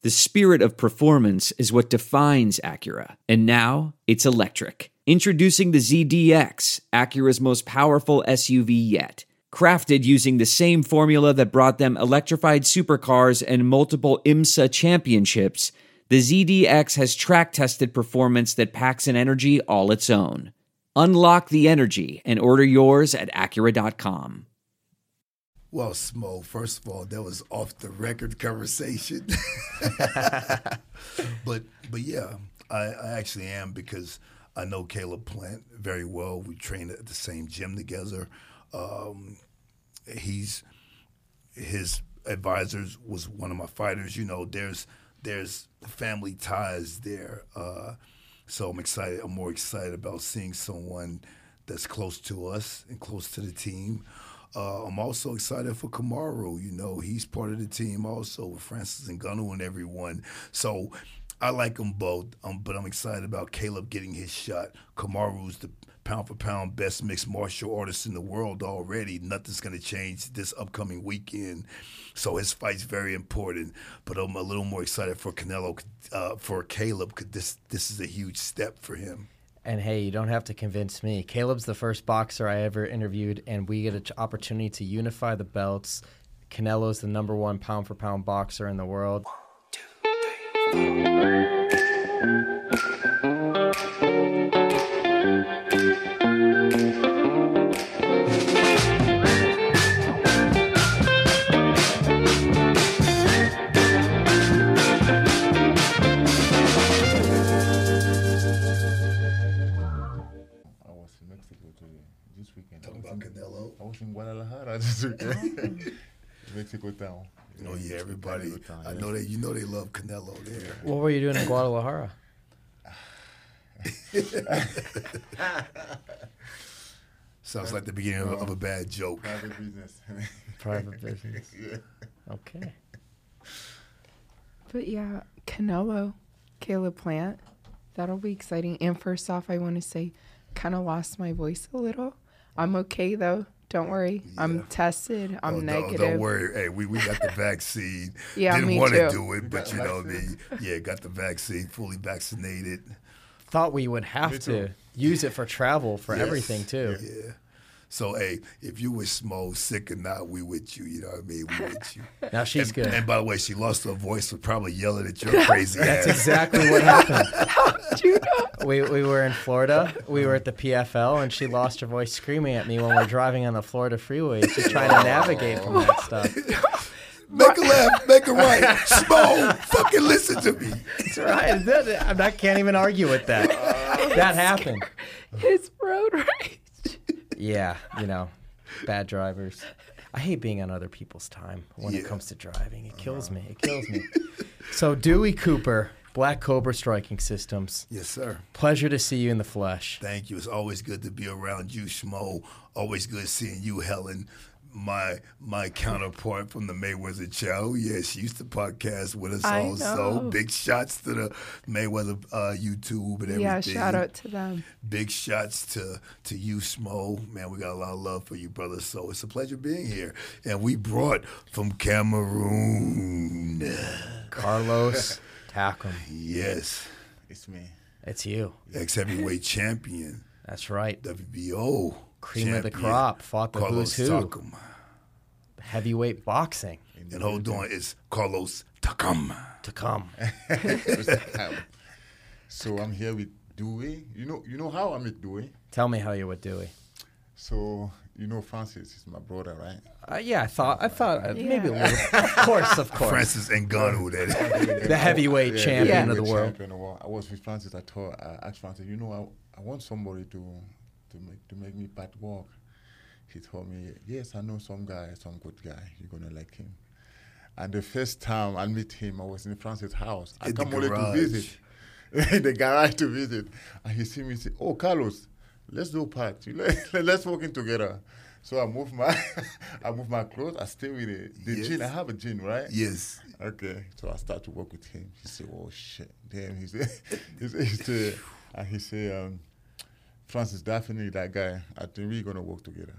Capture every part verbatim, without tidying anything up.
The spirit of performance is what defines Acura. And now, it's electric. Introducing the Z D X, Acura's most powerful S U V yet. Crafted using the same formula that brought them electrified supercars and multiple IMSA championships, the Z D X has track-tested performance that packs an energy all its own. Unlock the energy and order yours at Acura dot com. Well, Smo, first of all, that was off the record conversation. but but yeah, I, I actually am, because I know Caleb Plant very well. We trained at the same gym together. Um, he's his advisors was one of my fighters. You know, there's there's family ties there. Uh, so I'm excited. I'm more excited about seeing someone that's close to us and close to the team. Uh, I'm also excited for Kamaru. You know, he's part of the team also with Francis Ngannou and everyone. So I like them both, um, but I'm excited about Caleb getting his shot. Kamaru's the pound-for-pound best mixed martial artist in the world already. Nothing's going to change this upcoming weekend. So his fight's very important. But I'm a little more excited for Canelo, uh, for Caleb, because this, this is a huge step for him. And hey, you don't have to convince me. Caleb's the first boxer I ever interviewed, and we get an opportunity to unify the belts. Canelo's the number one pound-for-pound boxer in the world. One, two, three, Canelo. I was in Guadalajara this weekend. Mexico town. You know, yeah, everybody. Town, I yeah. know that you know they love Canelo there. What were you doing in Guadalajara? Sounds like the beginning of, of a bad joke. Private business. Private business. Yeah. Okay. But yeah, Canelo, Caleb Plant, that'll be exciting. And first off, I want to say, kind of lost my voice a little. I'm okay, though. Don't worry. Yeah. I'm tested. I'm oh, negative. Don't, don't worry. Hey, we, we got the vaccine. yeah, Didn't me want too. to do it, but, you know, the yeah, got the vaccine, fully vaccinated. Thought we would have to use it for travel, for yes. everything, too. Yeah. So, hey, if you were Smo, sick or not, we with you. You know what I mean? We with you. Now she's and, good. And by the way, she lost her voice for probably yelling at your crazy That's ass. exactly what happened. How did you know? We we were in Florida. We were at the P F L, and she lost her voice screaming at me when we're driving on the Florida freeway. She's trying to navigate from that stuff. Make a left, make a right. Smo, fucking listen to me. That's right. That, I can't even argue with that. That happened. His road rage. Yeah, you know. Bad drivers. I hate being on other people's time when yeah. it comes to driving. It kills uh-huh. me. It kills me. So Dewey Cooper, Black Cobra Striking Systems. Yes, sir. Pleasure to see you in the flesh. Thank you. It's always good to be around you, Smo. Always good seeing you, Helen. My my counterpart from the Mayweather Show. Yeah, she used to podcast with us I also. know. Big shots to the Mayweather uh, YouTube and everything. Yeah, shout out to them. Big shots to, to you, Smo. Man, we got a lot of love for you, brother. So it's a pleasure being here. And we brought from Cameroon. Carlos Takam. Yes. It's me. It's you. Ex-heavyweight champion. That's right. W B O. Cream champion. of the crop. Fought the Carlos who's who. Takam. Heavyweight boxing. And hold on, it's Carlos Takam. Takam. So I'm here with Dewey. You know, you know how I met Dewey? Tell me how you would Dewey. So you know Francis is my brother, right? Uh, yeah, I thought, I thought uh, yeah. maybe a little. Of course, of course. Francis Ngannou, that the heavyweight yeah, champion yeah. of the world. Champion of the world. I was with Francis. I told, I asked Francis, you know, I, I want somebody to to make to make me part walk. He told me, yes, I know some guy, some good guy. You're gonna like him. And the first time I met him, I was in Francis' house. I in come the only garage. to visit. In the garage to visit. And he see me say, oh, Carlos, let's do part. Let's walk in together. So I move my I move my clothes. I stay with the, the Yes. gin. I have a gin, right? Yes. Okay. So I start to work with him. He said, oh, shit. Damn. He said, he said, he said and he said, um, Francis, definitely that guy. I think we're going to work together.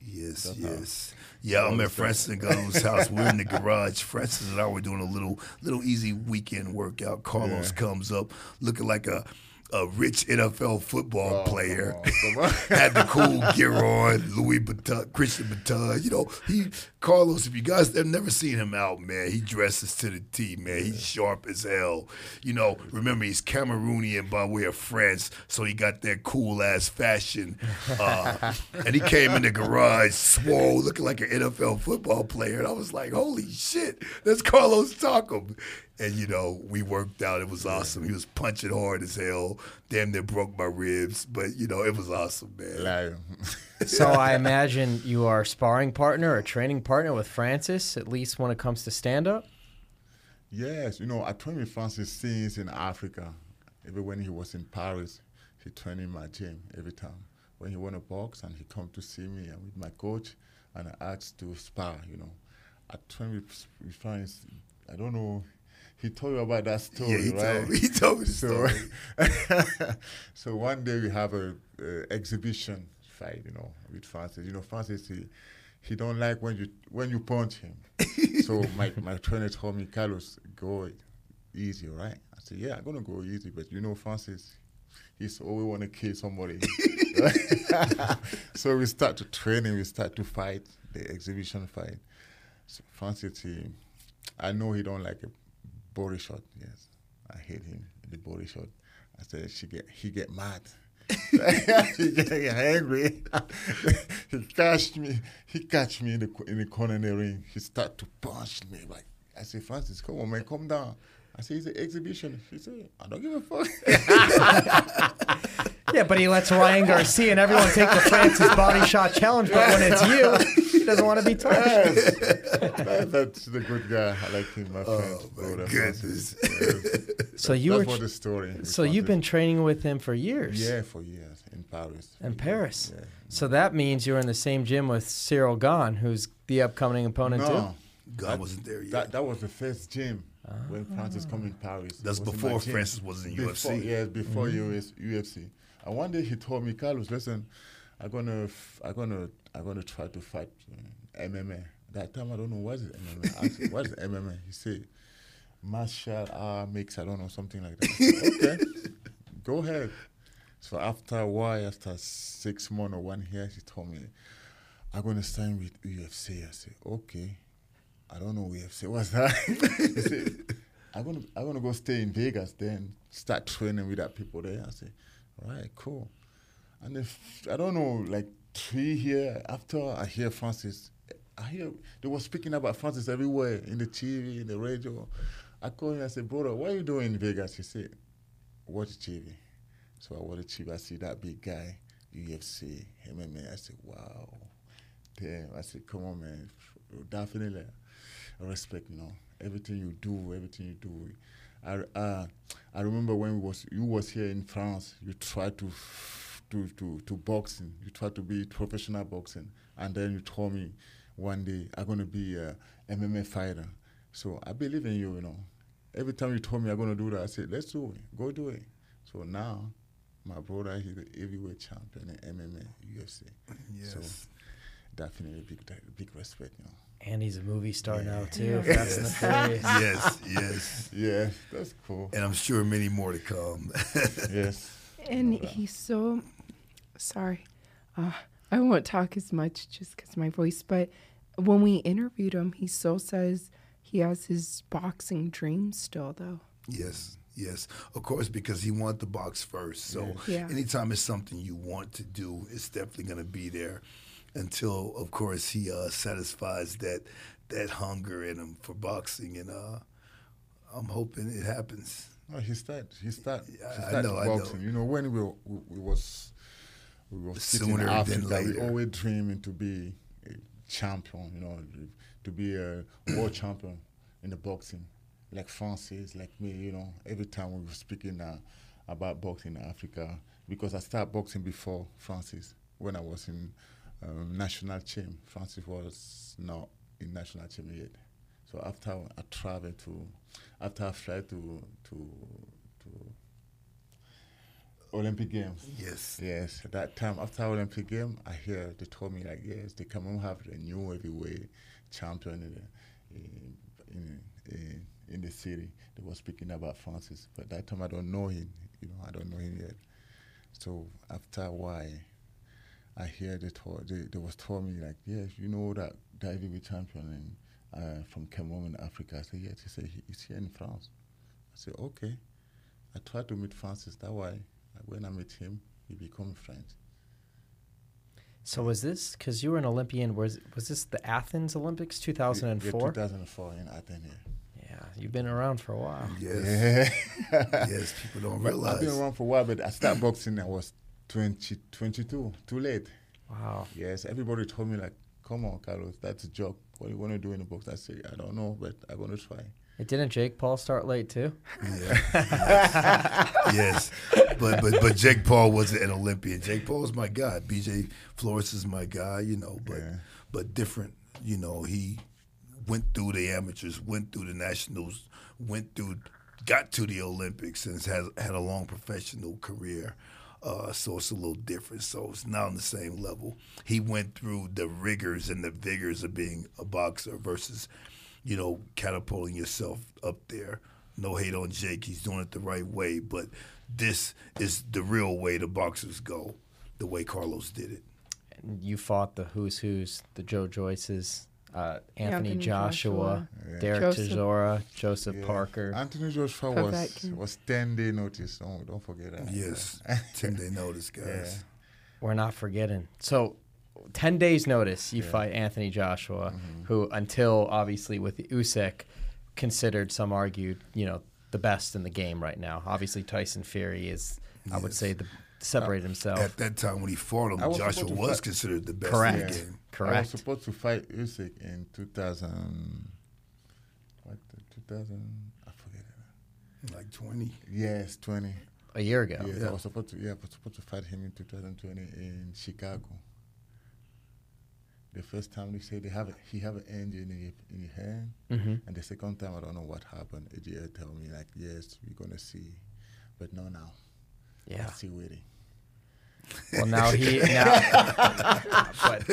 Yes, That's yes. Yeah, I'm at Francis and Gallo's house. We're in the garage. Francis and I were doing a little little easy weekend workout. Carlos Yeah. comes up looking like a a rich N F L football Oh, player. come on, come on. Had the cool gear on, Louis Vuitton, Christian Vuitton. You know, he Carlos. If you guys have never seen him out, man, he dresses to the T, man. He's sharp as hell. You know, remember he's Cameroonian by way of France, so he got that cool ass fashion. Uh, and he came in the garage, swole, looking like an N F L football player. And I was like, holy shit, that's Carlos Takam. And, you know, we worked out. It was awesome. He was punching hard as hell. Damn near broke my ribs. But, you know, it was awesome, man. Liar. So I imagine you are a sparring partner or training partner with Francis, at least when it comes to stand-up? Yes, you know, I trained with Francis since in Africa. Even when he was in Paris, he trained in my gym every time. When he want to box and he come to see me and with my coach and I asked to spar, you know. I trained with, with Francis, I don't know, he told you about that story, Yeah, he right? told me. He told me the So, story. so one day we have a, a exhibition fight, you know, with Francis. You know, Francis, he, he don't like when you when you punch him. So my, my trainer told me, Carlos, go easy, right? I said, yeah, I'm gonna go easy, but you know, Francis, he's always want to kill somebody. So we start to train and we start to fight, the exhibition fight. So Francis, he, I know he don't like a body shot. Yes, I hate him in the body shot. I said, she get he get mad. He get angry. He catch me. He catch me in the in the corner in the ring. He start to punch me. Like I said, Francis, come on, man, come down. I said, it's an exhibition. He said, I don't give a fuck. Yeah, but he lets Ryan Garcia and everyone take the Francis body shot challenge, but when it's you, he doesn't want to be touched. Yes. That, that's the good guy. I like him, my friend. Oh, my brother goodness. Francis. Yes. So you That's were, what the story. with so you've Francis. been training with him for years. Yeah, for years in Paris. In Paris. Yeah. So that means you're in the same gym with Cyril Gahn, who's the upcoming opponent too. No, God wasn't there yet. that that was the first gym when Francis come in Paris. That's It was in before my gym. Francis was in Before- U F C. Yeah, before U S, U F C. And one day he told me, Carlos, listen, I'm gonna, f- I'm gonna, I'm gonna try to fight uh, M M A. That time I don't know what is M M A. I asked, what is M M A? He said, martial art mix. I don't know, something like that. I said, okay, go ahead. So after a while, after six months or one year, he told me, I'm gonna sign with U F C. I said, okay. I don't know U F C. What's that? He said, I'm gonna, I'm gonna go stay in Vegas, then start training with that people there. I said, all right, cool. And if I don't know, like three years after I hear Francis, I hear they were speaking about Francis everywhere in the T V, in the radio. I called him. I said, brother, what are you doing in Vegas? He said, watch T V. So I watch T V. I see that big guy, U F C, M M A. I said, wow, damn. I said, come on, man, definitely. I respect, you know, everything you do, everything you do. I uh, I remember when we was you was here in France. You tried to to to to boxing. You tried to be professional boxing, and then you told me one day I'm gonna be a M M A fighter. So I believe in you, you know. Every time you told me I'm gonna do that, I said, let's do it. Go do it. So now, my brother, he's the heavyweight champion in M M A, U F C. Yes. So definitely big big respect, you know. And he's a movie star now too. Yeah. Fast and the Furious. yes, yes. Yeah, that's cool. And I'm sure many more to come. Yes. And he's so sorry. Uh, I won't talk as much just because my voice. But when we interviewed him, he still says he has his boxing dreams still, though. Yes, yes. Of course, because he wanted to box first. So Yeah. anytime it's something you want to do, it's definitely going to be there until, of course, he uh, satisfies that that hunger in him for boxing. And uh, I'm hoping it happens. No, he started. He started. Yeah, he I started know, I know. boxing. You know, when we were, we, we was we were sitting in Sooner than Africa, we later. always dreaming to be a champion. You know, to be a world champion in the boxing, like Francis, like me. You know, every time we were speaking uh, about boxing in Africa, because I started boxing before Francis when I was in um, national team. Francis was not in national team yet. So after I traveled to, after I fly to to to Olympic Games. Yes. Yes. At that time, after Olympic game, I hear they told me like, yes, they come and have a new heavyweight champion in the, in, in, in, in the city. They were speaking about Francis, but that time I don't know him. You know, I don't know him yet. So after a while, I hear they told they, they was told me like, yes, you know that the heavyweight champion in, uh, from Cameroon in Africa. I said yes. He said he's here in France. I said okay. I tried to meet Francis. That way, when I met him, we become friends. So was this, because you were an Olympian, was was this the Athens Olympics, two thousand four? Yeah, two thousand four in Athens, yeah. Yeah, you've been around for a while. Yes. yes, people don't But realize. I've been around for a while, but I started boxing, I was twenty, twenty-two, too late. Wow. Yes, everybody told me like, come on, Carlos, that's a joke. What do you want to do in the box? I said, I don't know, but I'm going to try. It didn't Jake Paul start late too? Yeah. yes. But but but Jake Paul wasn't an Olympian. Jake Paul's my guy. B J Flores is my guy, you know, but Yeah. but different, you know, he went through the amateurs, went through the nationals, went through got to the Olympics and has had a long professional career. Uh, so it's a little different. So it's not on the same level. He went through the rigors and the vigors of being a boxer versus, you know, catapulting yourself up there. No hate on Jake. He's doing it the right way. But this is the real way the boxers go, the way Carlos did it. And you fought the who's who's, the Joe Joyces, uh, Anthony, Anthony Joshua, Joshua. Yeah. Derek Joseph. Tejora, Joseph Yeah. Parker. Anthony Joshua was, Povetkin. was ten-day notice. Don't, don't forget that. Yes. ten-day notice, guys. Yeah. We're not forgetting. So, ten days notice, you Yeah. fight Anthony Joshua, Mhm. who until obviously with Usyk, considered, some argued, you know, the best in the game right now. Obviously Tyson Fury is, I would Yes. say, the separated himself. At that time when he fought I him, was Joshua supposed to was fight- considered the best Correct. in the game. I was Correct. supposed to fight Usyk in two thousand, what, two thousand, I forget it. Like twenty. Yes, twenty. A year ago. Yes, Yeah. I was supposed to. Yeah, I was supposed to fight him in two thousand twenty in Chicago. The first time they say they have a, he have an injury in his, in his hand, hmm and the second time I don't know what happened. A J L tell me like, yes, we're gonna see, but no, now, Yeah. I'm still waiting. Well, now he now, but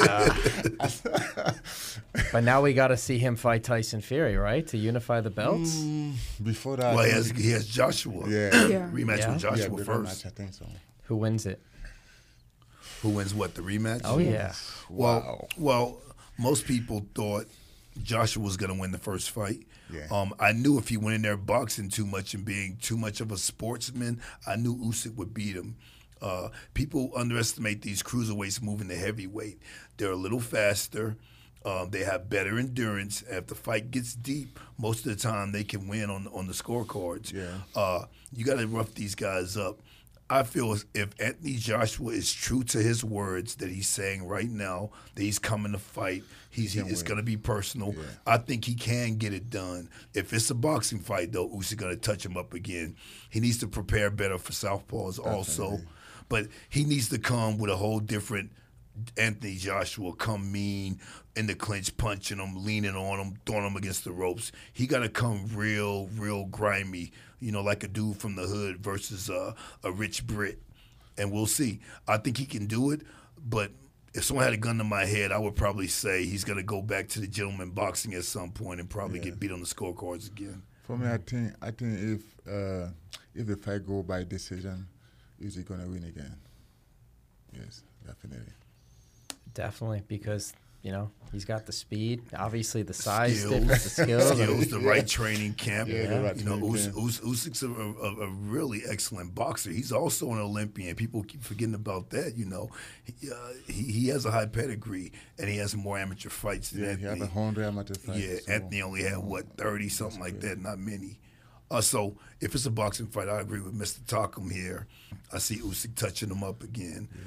uh, but now we got to see him fight Tyson Fury, right, to unify the belts. Mm, before that, Well, he has, he has Joshua. yeah, Yeah. Rematch Yeah. with yeah, Joshua the first. rematch, I think so. Who wins it? Who wins what, the rematch? Oh yeah. Well, Wow. well, most people thought Joshua was going to win the first fight. Yeah. Um, I knew if he went in there boxing too much and being too much of a sportsman, I knew Usyk would beat him. Uh, people underestimate these cruiserweights moving to heavyweight. They're a little faster. Um, they have better endurance. If the fight gets deep, most of the time they can win on on the scorecards. Yeah. Uh, you got to rough these guys up. I feel as if Anthony Joshua is true to his words that he's saying right now, that he's coming to fight, he's he, Can it's win. going to be personal. Yeah. I think he can get it done. If it's a boxing fight, though, Usyk going to touch him up again. He needs to prepare better for southpaws also. Definitely. But he needs to come with a whole different Anthony Joshua, come mean in the clinch, punching him, leaning on him, throwing him against the ropes. He got to come real, real grimy, you know, like a dude from the hood versus uh, a rich Brit. And we'll see. I think he can do it, but if someone had a gun to my head, I would probably say he's going to go back to the gentleman boxing at some point and probably Yeah. get beat on the scorecards again. For me, I think I think if uh, if the fight go by decision, is he gonna win again? Yes, definitely. Definitely, because you know he's got the speed, obviously the size, Skills. difference, the skills. Skills, the right training camp. Yeah, the right you know, training Us- camp. Us- Usyk's a, a, a really excellent boxer. He's also an Olympian. People keep forgetting about that. You know, he, uh, he, he has a high pedigree and he has more amateur fights than Yeah, he have Anthony. a hundred amateur fights. Yeah, so- Anthony only had what thirty something like that, not many. Uh, so if it's a boxing fight, I agree with Mister Talcum here. I see Usyk touching him up again. Yes.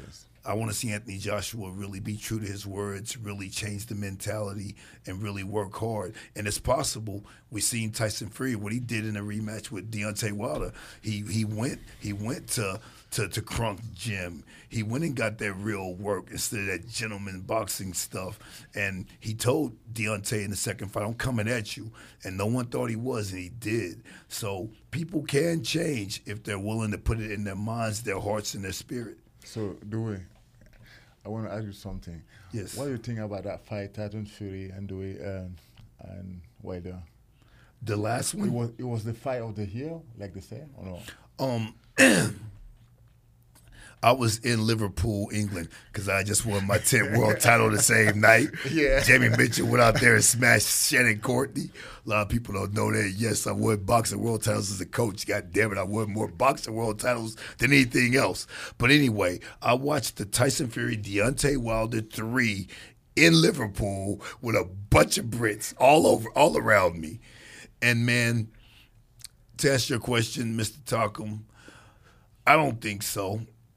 I want to see Anthony Joshua really be true to his words, really change the mentality, and really work hard. And it's possible. We've seen Tyson Fury, what he did in a rematch with Deontay Wilder. He he went he went to to, to Crunk Gym. He went and got that real work instead of that gentleman boxing stuff. And he told Deontay in the second fight, I'm coming at you. And no one thought he was, and he did. So people can change if they're willing to put it in their minds, their hearts, and their spirit. So, Dewey, I want to ask you something. Yes. What do you think about that fight, Tyson Fury and Dewey and, and Wilder? The last one? It was, it was the fight of the year, like they say, or no? Um, I was in Liverpool, England, because I just won my tenth world title the same night. Yeah. Jamie Mitchell went out there and smashed Shannon Courtney. A lot of people don't know that. Yes, I won boxing world titles as a coach. God damn it, I won more boxing world titles than anything else. But anyway, I watched the Tyson Fury Deontay Wilder three in Liverpool with a bunch of Brits all over, all around me. And man, to answer your question, Mister Talcum, I don't think so.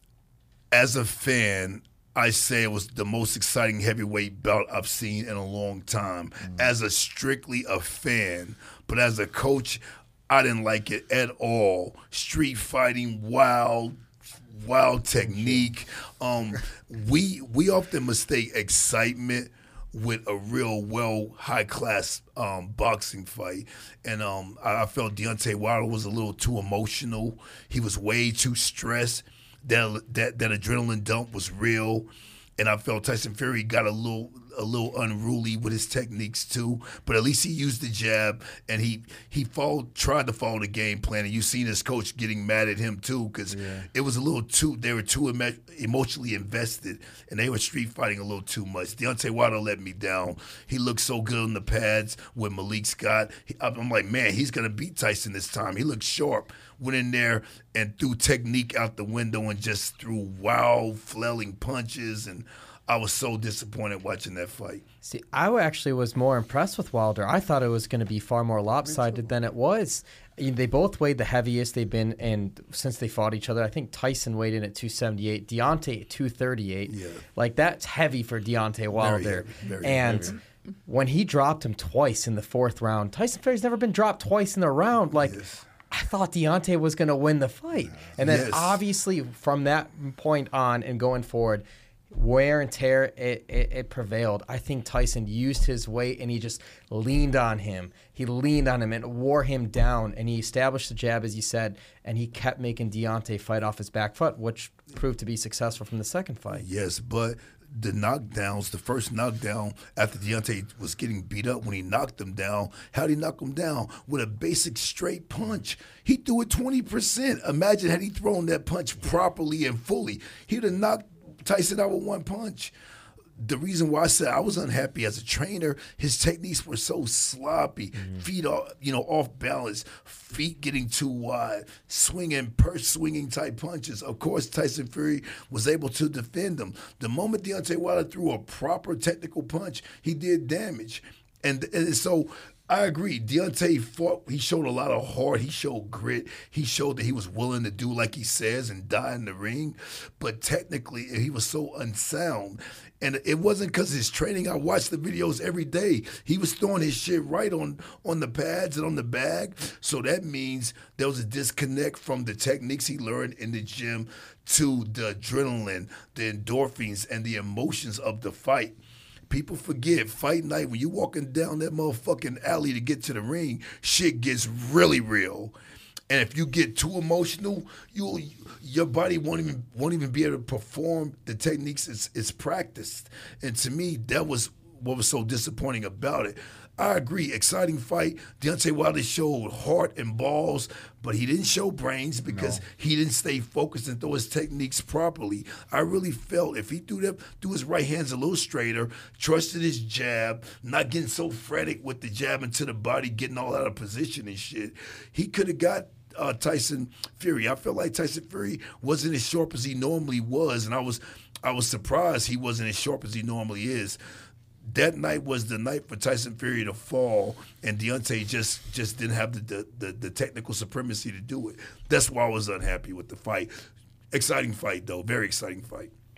As a fan, I say it was the most exciting heavyweight bout I've seen in a long time. Mm. As a strictly a fan, but as a coach, I didn't like it at all. Street fighting, wild, wild technique. Um, we we often mistake excitement with a real well high class um, boxing fight, and um, I, I felt Deontay Wilder was a little too emotional. He was way too stressed. That, that that adrenaline dump was real, and I felt Tyson Fury got a little a little unruly with his techniques too. But at least he used the jab, and he he followed, tried to follow the game plan. And you seen his coach getting mad at him too, because yeah. it was a little too. They were too emo- emotionally invested, and they were street fighting a little too much. Deontay Wilder let me down. He looked so good on the pads with Malik Scott. He, I'm like, man, he's gonna beat Tyson this time. He looked sharp. Went in there and threw technique out the window and just threw wild, flailing punches, and I was so disappointed watching that fight. See, I actually was more impressed with Wilder. I thought it was going to be far more lopsided than it was. They both weighed the heaviest they've been in since they fought each other. I think Tyson weighed in at two seventy-eight, Deontay at two thirty-eight. Yeah. Like, that's heavy for Deontay Wilder. Very heavy, very and heavy. When he dropped him twice in the fourth round, Tyson Fury's never been dropped twice in a round. Like, yes. I thought Deontay was going to win the fight. And then yes. obviously from that point on and going forward, wear and tear, it, it, it prevailed. I think Tyson used his weight and he just leaned on him. He leaned on him and wore him down, and he established the jab, as you said, and he kept making Deontay fight off his back foot, which proved to be successful from the second fight. Yes, but the knockdowns, the first knockdown after Deontay was getting beat up, when he knocked him down, how'd he knock him down? With a basic straight punch. He threw it twenty percent. Imagine had he thrown that punch properly and fully. He'd have knocked Tyson out with one punch. The reason why I said I was unhappy as a trainer, his techniques were so sloppy, mm-hmm. feet off, you know, off balance, feet getting too wide, swinging, purse swinging type punches. Of course, Tyson Fury was able to defend them. The moment Deontay Wilder threw a proper technical punch, he did damage. And, and so I agree. Deontay fought. He showed a lot of heart. He showed grit. He showed that he was willing to do like he says and die in the ring. But technically, he was so unsound. And it wasn't because of his training. I watched the videos every day. He was throwing his shit right on, on the pads and on the bag. So that means there was a disconnect from the techniques he learned in the gym to the adrenaline, the endorphins, and the emotions of the fight. People forget, fight night, when you walking down that motherfucking alley to get to the ring, shit gets really real. And if you get too emotional, you'll your body won't even won't even be able to perform the techniques it's, it's practiced. And to me, that was what was so disappointing about it. I agree, exciting fight. Deontay Wilder showed heart and balls, but he didn't show brains because no. he didn't stay focused and throw his techniques properly. I really felt if he threw, them, threw his right hands a little straighter, trusted his jab, not getting so frantic with the jab into the body, getting all out of position and shit, he could have got uh, Tyson Fury. I felt like Tyson Fury wasn't as sharp as he normally was, and I was I was surprised he wasn't as sharp as he normally is. That night was the night for Tyson Fury to fall, and Deontay just just didn't have the, the, the technical supremacy to do it. That's why I was unhappy with the fight. Exciting fight, though. Very exciting fight.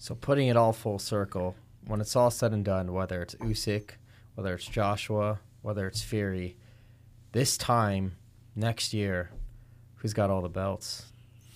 So putting it all full circle, when it's all said and done, whether it's Usyk, whether it's Joshua, whether it's Fury, this time next year, who's got all the belts?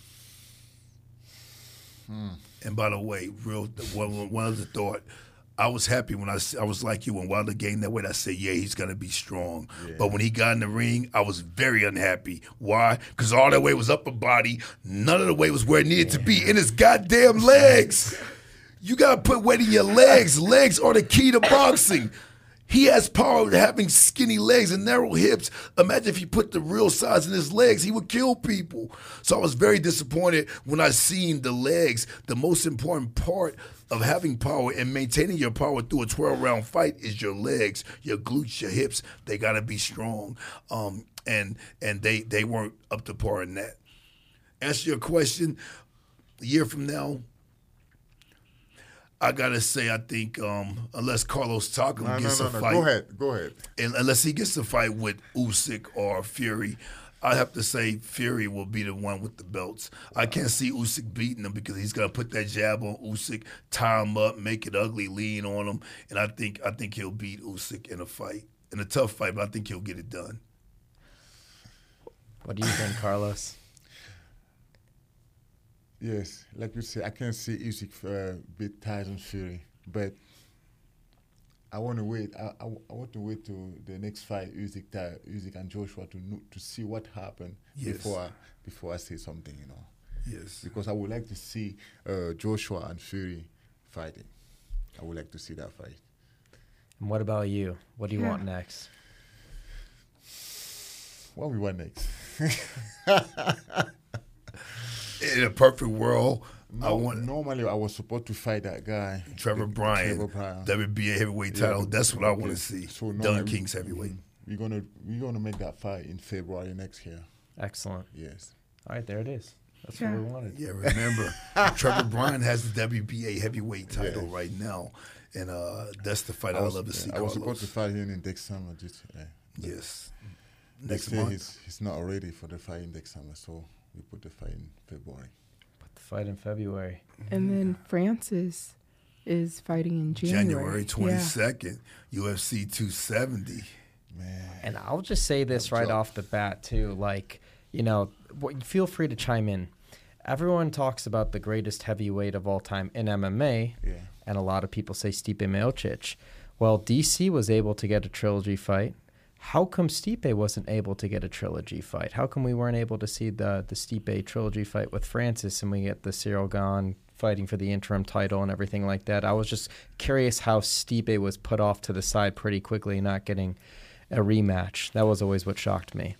Hmm. And by the way, real one, one other thought. I was happy when I, I was like you when Wilder gained that weight. I said, yeah, he's gonna be strong. Yeah. But when he got in the ring, I was very unhappy. Why? Because all that weight was upper body. None of the weight was where it needed yeah. to be in his goddamn legs. You gotta put weight in your legs. Legs are the key to boxing. He has power having skinny legs and narrow hips. Imagine if he put the real size in his legs, he would kill people. So I was very disappointed when I seen the legs. The most important part of having power and maintaining your power through a twelve-round fight is your legs, your glutes, your hips. They got to be strong. Um, and and they, they weren't up to par in that. Answer your question, a year from now, I gotta say, I think um, unless Carlos Takam no, gets no, no, a no. fight, go ahead, go ahead. And unless he gets a fight with Usyk or Fury, I have to say Fury will be the one with the belts. I can't see Usyk beating him because he's gonna put that jab on Usyk, tie him up, make it ugly, lean on him, and I think I think he'll beat Usyk in a fight, in a tough fight, but I think he'll get it done. What do you think, Carlos? Yes, like you say, I can see Usyk uh, beat Tyson Fury, but I want to wait. I, I, I want to wait to the next fight, Usyk, Ty, Usyk and Joshua, to know, to see what happened yes. before I, before I say something, you know. Yes. Because I would like to see uh, Joshua and Fury fighting. I would like to see that fight. And what about you? What do you yeah. want next? What we want next? In a perfect world, no, I want. Normally, I was supposed to fight that guy, Trevor Bryan, W B A heavyweight title. Yeah, That's what I want to see. So Don King's heavyweight. We're gonna we're gonna make that fight in February next year. Excellent. Yes. All right, there it is. That's yeah. what we wanted. Yeah, remember, Trevor Bryan has the W B A heavyweight title yeah. right now, and uh, that's the fight I, was, I love to see. Yeah, I was supposed to fight him in next summer. Just, uh, yes. Next year, he's, he's not ready for the fight in next summer, so we put the fight in February. Put the fight in February. And then Francis is fighting in January. January twenty-second, yeah. U F C two seventy. Man. And I'll just say this right off the bat, too. Like, you know, feel free to chime in. Everyone talks about the greatest heavyweight of all time in M M A, yeah. and a lot of people say Stipe Miocic. Well, D C was able to get a trilogy fight. How come Stipe wasn't able to get a trilogy fight? How come we weren't able to see the the Stipe trilogy fight with Francis and we get the Cyril Gane fighting for the interim title and everything like that? I was just curious how Stipe was put off to the side pretty quickly, not getting a rematch. That was always what shocked me.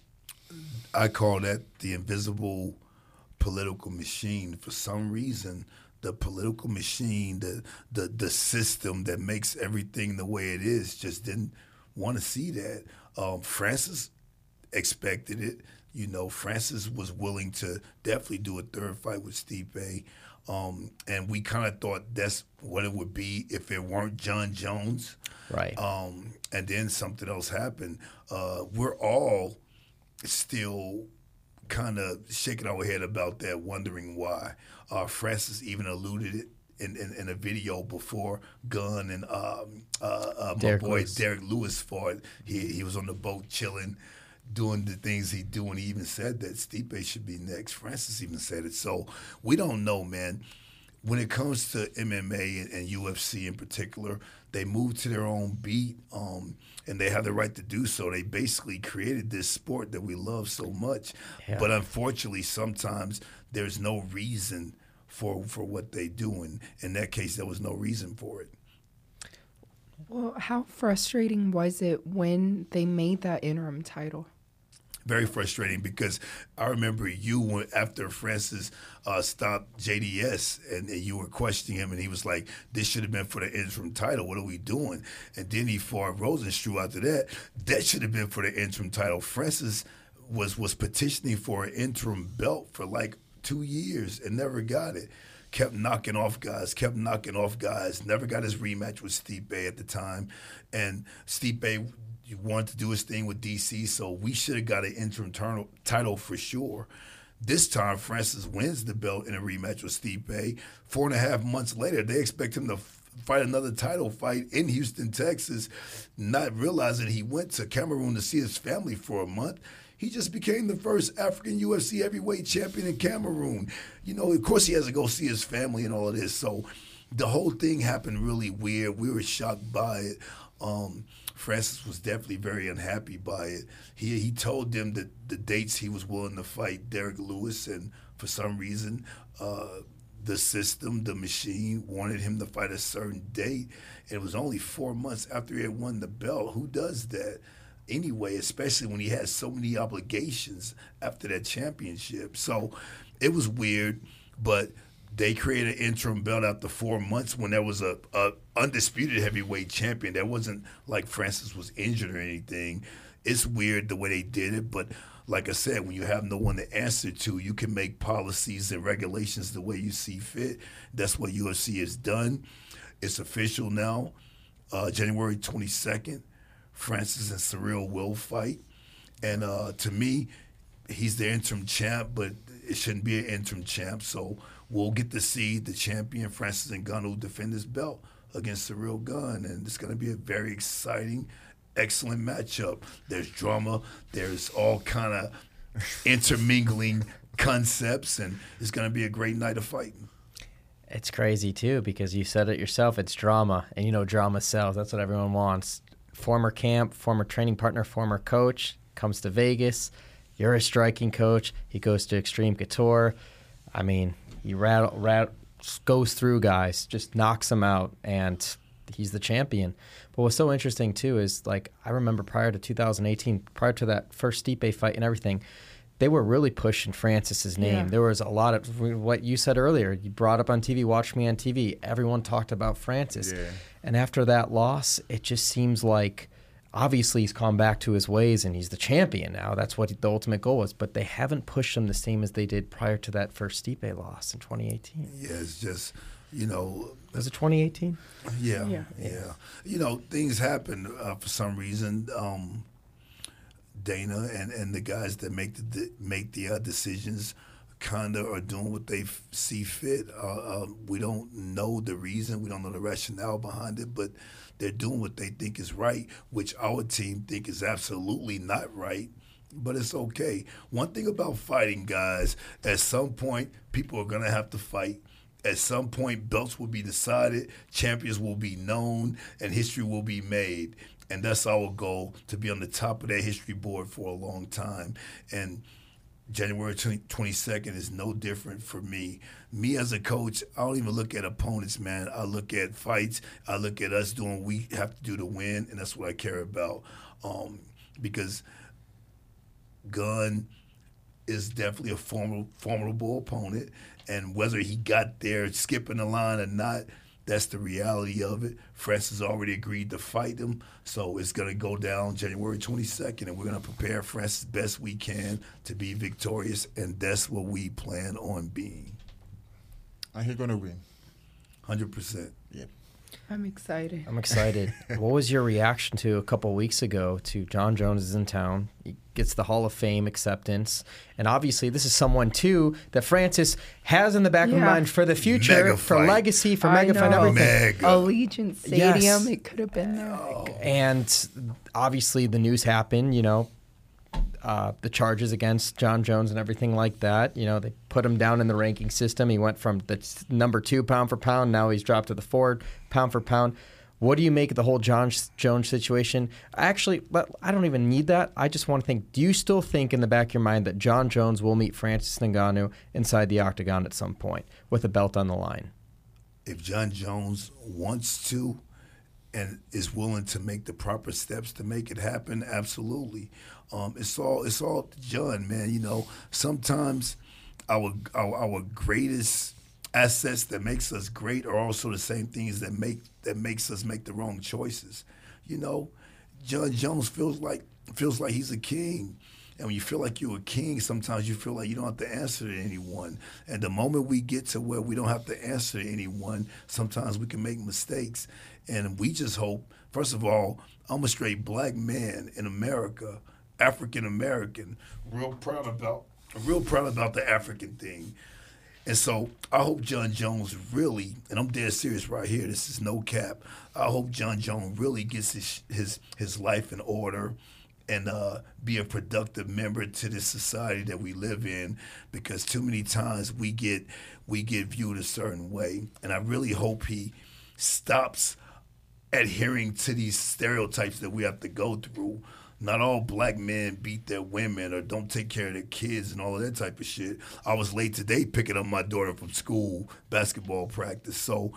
I call that the invisible political machine. For some reason, the political machine, the the the system that makes everything the way it is, just didn't want to see that. Um, Francis expected it. You know, Francis was willing to definitely do a third fight with Stipe. Um, and we kind of thought that's what it would be if it weren't John Jones. Right. Um, and then something else happened. Uh, we're all still kind of shaking our head about that, wondering why. Uh, Francis even alluded it in, in, in a video before Gunn and um, uh, uh, my Derek boy Lewis. Derek Lewis fought. He, he was on the boat chilling, doing the things he do, and he even said that Stipe should be next. Francis even said it. So we don't know, man. When it comes to M M A and, and U F C in particular, they move to their own beat, um, and they have the right to do so. They basically created this sport that we love so much. Yeah. But unfortunately, sometimes there's no reason for for what they do. And in that case, there was no reason for it. Well, how frustrating was it when they made that interim title? Very frustrating, because I remember you when, after Francis uh, stopped J D S and, and you were questioning him, and he was like, this should have been for the interim title. What are we doing? And then he fought Rosenstruck after that. That should have been for the interim title. Francis was, was petitioning for an interim belt for like two years and never got it. Kept knocking off guys, kept knocking off guys, never got his rematch with Stipe at the time. And Stipe wanted to do his thing with D C, so we should have got an interim title for sure. This time, Francis wins the belt in a rematch with Stipe. Four and a half months later, they expect him to f- fight another title fight in Houston, Texas, not realizing he went to Cameroon to see his family for a month. He just became the first African U F C heavyweight champion in Cameroon. You know, of course he has to go see his family and all of this. So the whole thing happened really weird. We were shocked by it. Um, Francis was definitely very unhappy by it. He he told them that the dates he was willing to fight Derek Lewis, and for some reason, uh, the system, the machine, wanted him to fight a certain date. And it was only four months after he had won the belt. Who does that anyway, especially when he has so many obligations after that championship? So it was weird, but they created an interim belt after four months when there was a, a undisputed heavyweight champion. That wasn't like Francis was injured or anything. It's weird the way they did it, but like I said, when you have no one to answer to, you can make policies and regulations the way you see fit. That's what U F C has done. It's official now. Uh, January twenty-second, Francis and Ciryl will fight. And uh, to me, he's the interim champ, but it shouldn't be an interim champ. So we'll get to see the champion, Francis Ngannou, defend his belt against Ciryl Gane. And it's going to be a very exciting, excellent matchup. There's drama. There's all kind of intermingling concepts, and it's going to be a great night of fighting. It's crazy, too, because you said it yourself. It's drama, and you know drama sells. That's what everyone wants. Former camp, former training partner, former coach, comes to Vegas. You're a striking coach. He goes to Extreme Couture. I mean, he rattle, rattle, goes through guys, just knocks them out, and he's the champion. But what's so interesting, too, is, like, I remember prior to two thousand eighteen, prior to that first Stipe fight and everything, they were really pushing Francis's name. Yeah. There was a lot of what you said earlier. You brought up on T V, watched me on T V. Everyone talked about Francis. Yeah. And after that loss, it just seems like obviously he's come back to his ways and he's the champion now. That's what the ultimate goal was. But they haven't pushed him the same as they did prior to that first Stipe loss in twenty eighteen. Yeah, it's just, you know. Was it twenty eighteen? Yeah, Yeah. yeah. You know, things happen uh, for some reason. Um, Dana and, and the guys that make the de- make the uh, decisions kind of are doing what they f- see fit. Uh, uh, we don't know the reason. We don't know the rationale behind it, but they're doing what they think is right, which our team think is absolutely not right. But it's okay. One thing about fighting, guys, at some point, people are going to have to fight. At some point, belts will be decided, champions will be known, and history will be made. And that's our goal, to be on the top of that history board for a long time. And January twenty-second is no different for me. Me as a coach, I don't even look at opponents, man. I look at fights. I look at us doing what we have to do to win, and that's what I care about. Um, because Gunn is definitely a formidable, formidable opponent, and whether he got there skipping the line or not, that's the reality of it. Francis already agreed to fight him, so it's going to go down January twenty-second, and we're going to prepare Francis best we can to be victorious, and that's what we plan on being. And he's going to win. one hundred percent. Yep. I'm excited. I'm excited. What was your reaction to a couple weeks ago to John Jones is in town? He gets the Hall of Fame acceptance. And obviously this is someone, too, that Francis has in the back of Yeah. mind for the future, Mega for fight. legacy, for I mega fight, know. everything. Mega. Allegiant Stadium, Yes. it could have been there. And obviously the news happened, you know, uh, the charges against John Jones and everything like that. You know, they put him down in the ranking system. He went from the t- number two pound for pound. Now he's dropped to the four pound for pound. What do you make of the whole John Jones situation? Actually, but I don't even need that. I just want to think, do you still think in the back of your mind that John Jones will meet Francis Ngannou inside the octagon at some point with a belt on the line? If John Jones wants to and is willing to make the proper steps to make it happen, absolutely. Um, it's all it's all up to John, man. You know, sometimes our, our our greatest assets that makes us great are also the same things that make that makes us make the wrong choices. You know, John Jones feels like feels like he's a king. And when you feel like you're a king, sometimes you feel like you don't have to answer to anyone. And the moment we get to where we don't have to answer to anyone, sometimes we can make mistakes. And we just hope, first of all, I'm a straight black man in America, African American, real proud about I'm real proud about the African thing. And so I hope John Jones really, and I'm dead serious right here, this is no cap, I hope John Jones really gets his his, his life in order and uh, be a productive member to this society that we live in, because too many times we get we get viewed a certain way. And I really hope he stops adhering to these stereotypes that we have to go through. Not all black men beat their women or don't take care of their kids and all of that type of shit. I was late today picking up my daughter from school, basketball practice. So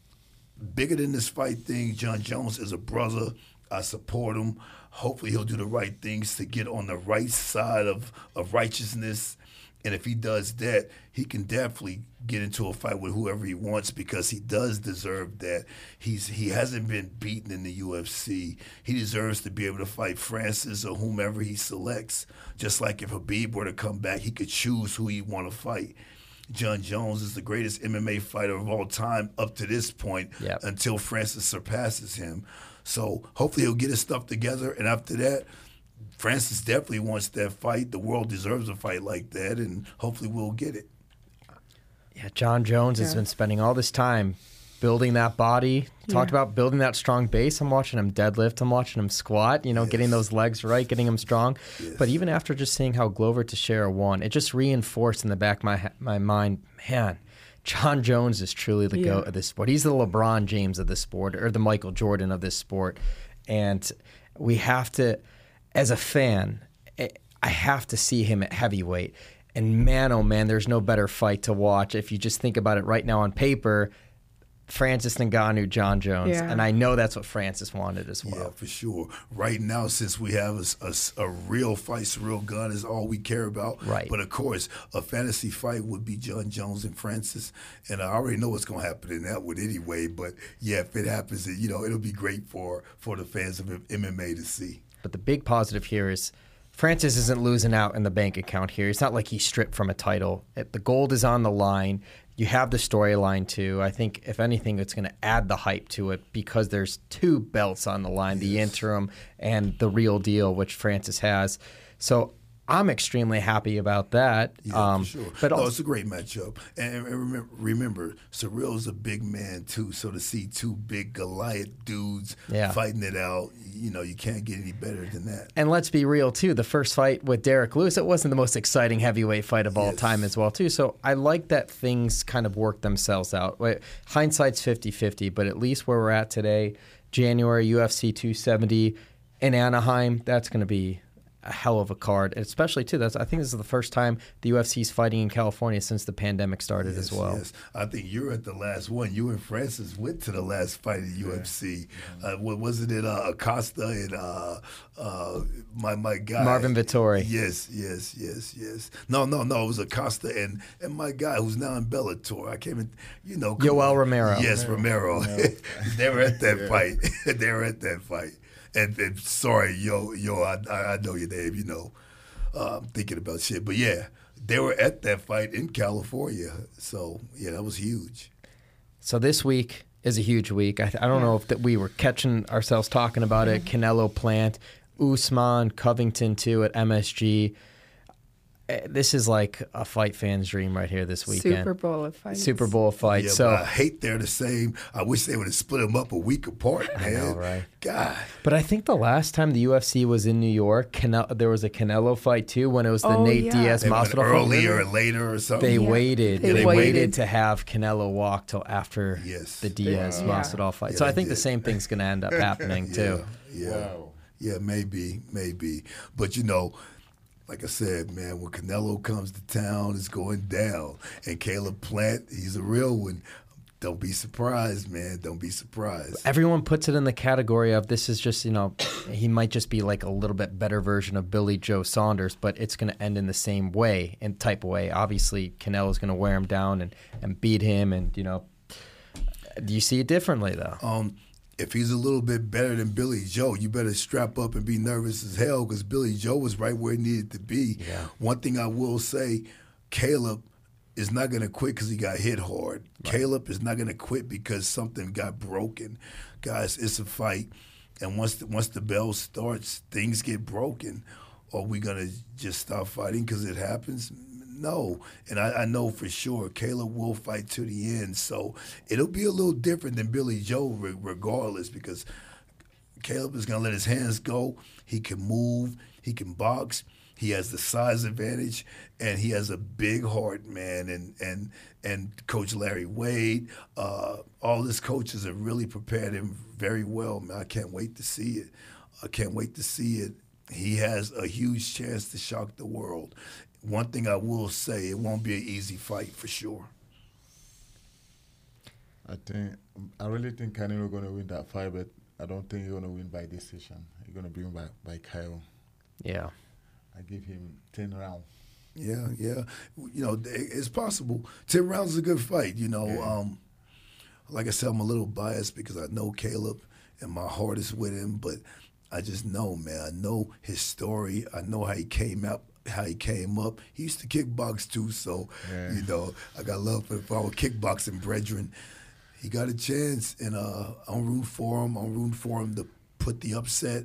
bigger than this fight thing, John Jones is a brother. I support him. Hopefully he'll do the right things to get on the right side of, of righteousness. And if he does that, he can definitely get into a fight with whoever he wants, because he does deserve that. He's he hasn't been beaten in the U F C. He deserves to be able to fight Francis or whomever he selects. Just like if Khabib were to come back, he could choose who he want to fight. John Jones is the greatest M M A fighter of all time up to this point, yep. until Francis surpasses him. So hopefully he'll get his stuff together, and after that, Francis definitely wants that fight. The world deserves a fight like that, and hopefully we'll get it. Yeah, John Jones yeah. has been spending all this time building that body. Talked yeah. about building that strong base. I'm watching him deadlift. I'm watching him squat, you know, yes. getting those legs right, getting him strong. Yes. But even after just seeing how Glover Teixeira won, it just reinforced in the back of my, my mind, man, John Jones is truly the yeah. GOAT of this sport. He's the LeBron James of this sport, or the Michael Jordan of this sport. And we have to, as a fan, I have to see him at heavyweight. And man, oh man, there's no better fight to watch. If you just think about it right now on paper, Francis Ngannou, John Jones. Yeah. And I know that's what Francis wanted as well. Yeah, for sure. Right now, since we have a, a, a real fight, Ciryl Gane is all we care about. Right. But of course, a fantasy fight would be John Jones and Francis. And I already know what's going to happen in that one anyway. But yeah, if it happens, you know, it'll be great for, for the fans of M M A to see. But the big positive here is Francis isn't losing out in the bank account here. It's not like he's stripped from a title. The gold is on the line. You have the storyline, too. I think, if anything, it's going to add the hype to it, because there's two belts on the line, yes. the interim and the real deal, which Francis has. So I'm extremely happy about that. Yeah, um, for sure. But no, also, it's a great matchup. And remember, remember, Ciryl's a big man, too. So to see two big Goliath dudes yeah. fighting it out, you know, you can't get any better than that. And let's be real, too. The first fight with Derek Lewis, it wasn't the most exciting heavyweight fight of all yes. time as well, too. So I like that things kind of work themselves out. Hindsight's fifty-fifty, but at least where we're at today, January, U F C two seventy in Anaheim, that's going to be a hell of a card, and especially too. That's I think this is the first time the U F C is fighting in California since the pandemic started yes, as well. Yes, I think you're at the last one. You and Francis went to the last fight in U F C. Yeah. Uh, what wasn't it? Uh, Acosta and uh, uh, my my guy Marvin Vettori. Yes, yes, yes, yes. No, no, no. It was Acosta and and my guy who's now in Bellator. I came in, you know, Yoel Romero. Yes, Romero. Romero. They were at that yeah. fight. They were at that fight. And, and sorry, yo, yo, I, I know your name, you know. Uh, I'm thinking about shit. But, yeah, they were at that fight in California. So, yeah, that was huge. So this week is a huge week. I, I don't know if that we were catching ourselves talking about it. Canelo Plant, Usman, Covington, too, at M S G. This is like a fight fan's dream right here this weekend. Super Bowl of fights. Super Bowl of fights. Yeah, so but I hate they're the same. I wish they would have split them up a week apart, man. I know, right? God. But I think the last time the U F C was in New York, Canelo, there was a Canelo fight too when it was the oh, Nate yeah. Diaz Masvidal fight. Earlier or later or something. They yeah. waited. They, they waited. waited to have Canelo walk till after yes. the Diaz wow. Masvidal fight. Yeah, so I think did. the same thing's going to end up happening yeah, too. Yeah. Wow. Yeah, maybe, maybe. But, you know, like I said, man, when Canelo comes to town, it's going down. And Caleb Plant, he's a real one. Don't be surprised, man. Don't be surprised. Everyone puts it in the category of this is just, you know, he might just be like a little bit better version of Billy Joe Saunders, but it's going to end in the same way, in type of way. Obviously, Canelo's going to wear him down and, and beat him. And, you know, do you see it differently, though? Um, if he's a little bit better than Billy Joe, you better strap up and be nervous as hell because Billy Joe was right where he needed to be. Yeah. One thing I will say, Caleb is not going to quit because he got hit hard. Right. Caleb is not going to quit because something got broken. Guys, it's a fight, and once the, once the bell starts, things get broken. are we gonna just stop fighting because it happens? No, and I, I know for sure Caleb will fight to the end. So it'll be a little different than Billy Joe, re- regardless, because Caleb is gonna let his hands go. He can move. He can box. He has the size advantage, and he has a big heart, man. And and and Coach Larry Wade, uh, all his coaches have really prepared him very well, man. I can't wait to see it. I can't wait to see it. He has a huge chance to shock the world. One thing I will say, it won't be an easy fight for sure. I think I really think Canelo going to win that fight, but I don't think he's going to win by decision. He's going to be win by by K O. Yeah. I give him ten rounds. Yeah, yeah. You know, it's possible. Ten rounds is a good fight. You know, Yeah. um, like I said, I'm a little biased because I know Caleb and my heart is with him, but I just know, man. I know his story. I know how he came up. How he came up. He used to kickbox too, so Yeah. you know I got love for, for our kickboxing brethren. He got a chance, and uh, I'm rooting for him. I'm rooting for him to put the upset.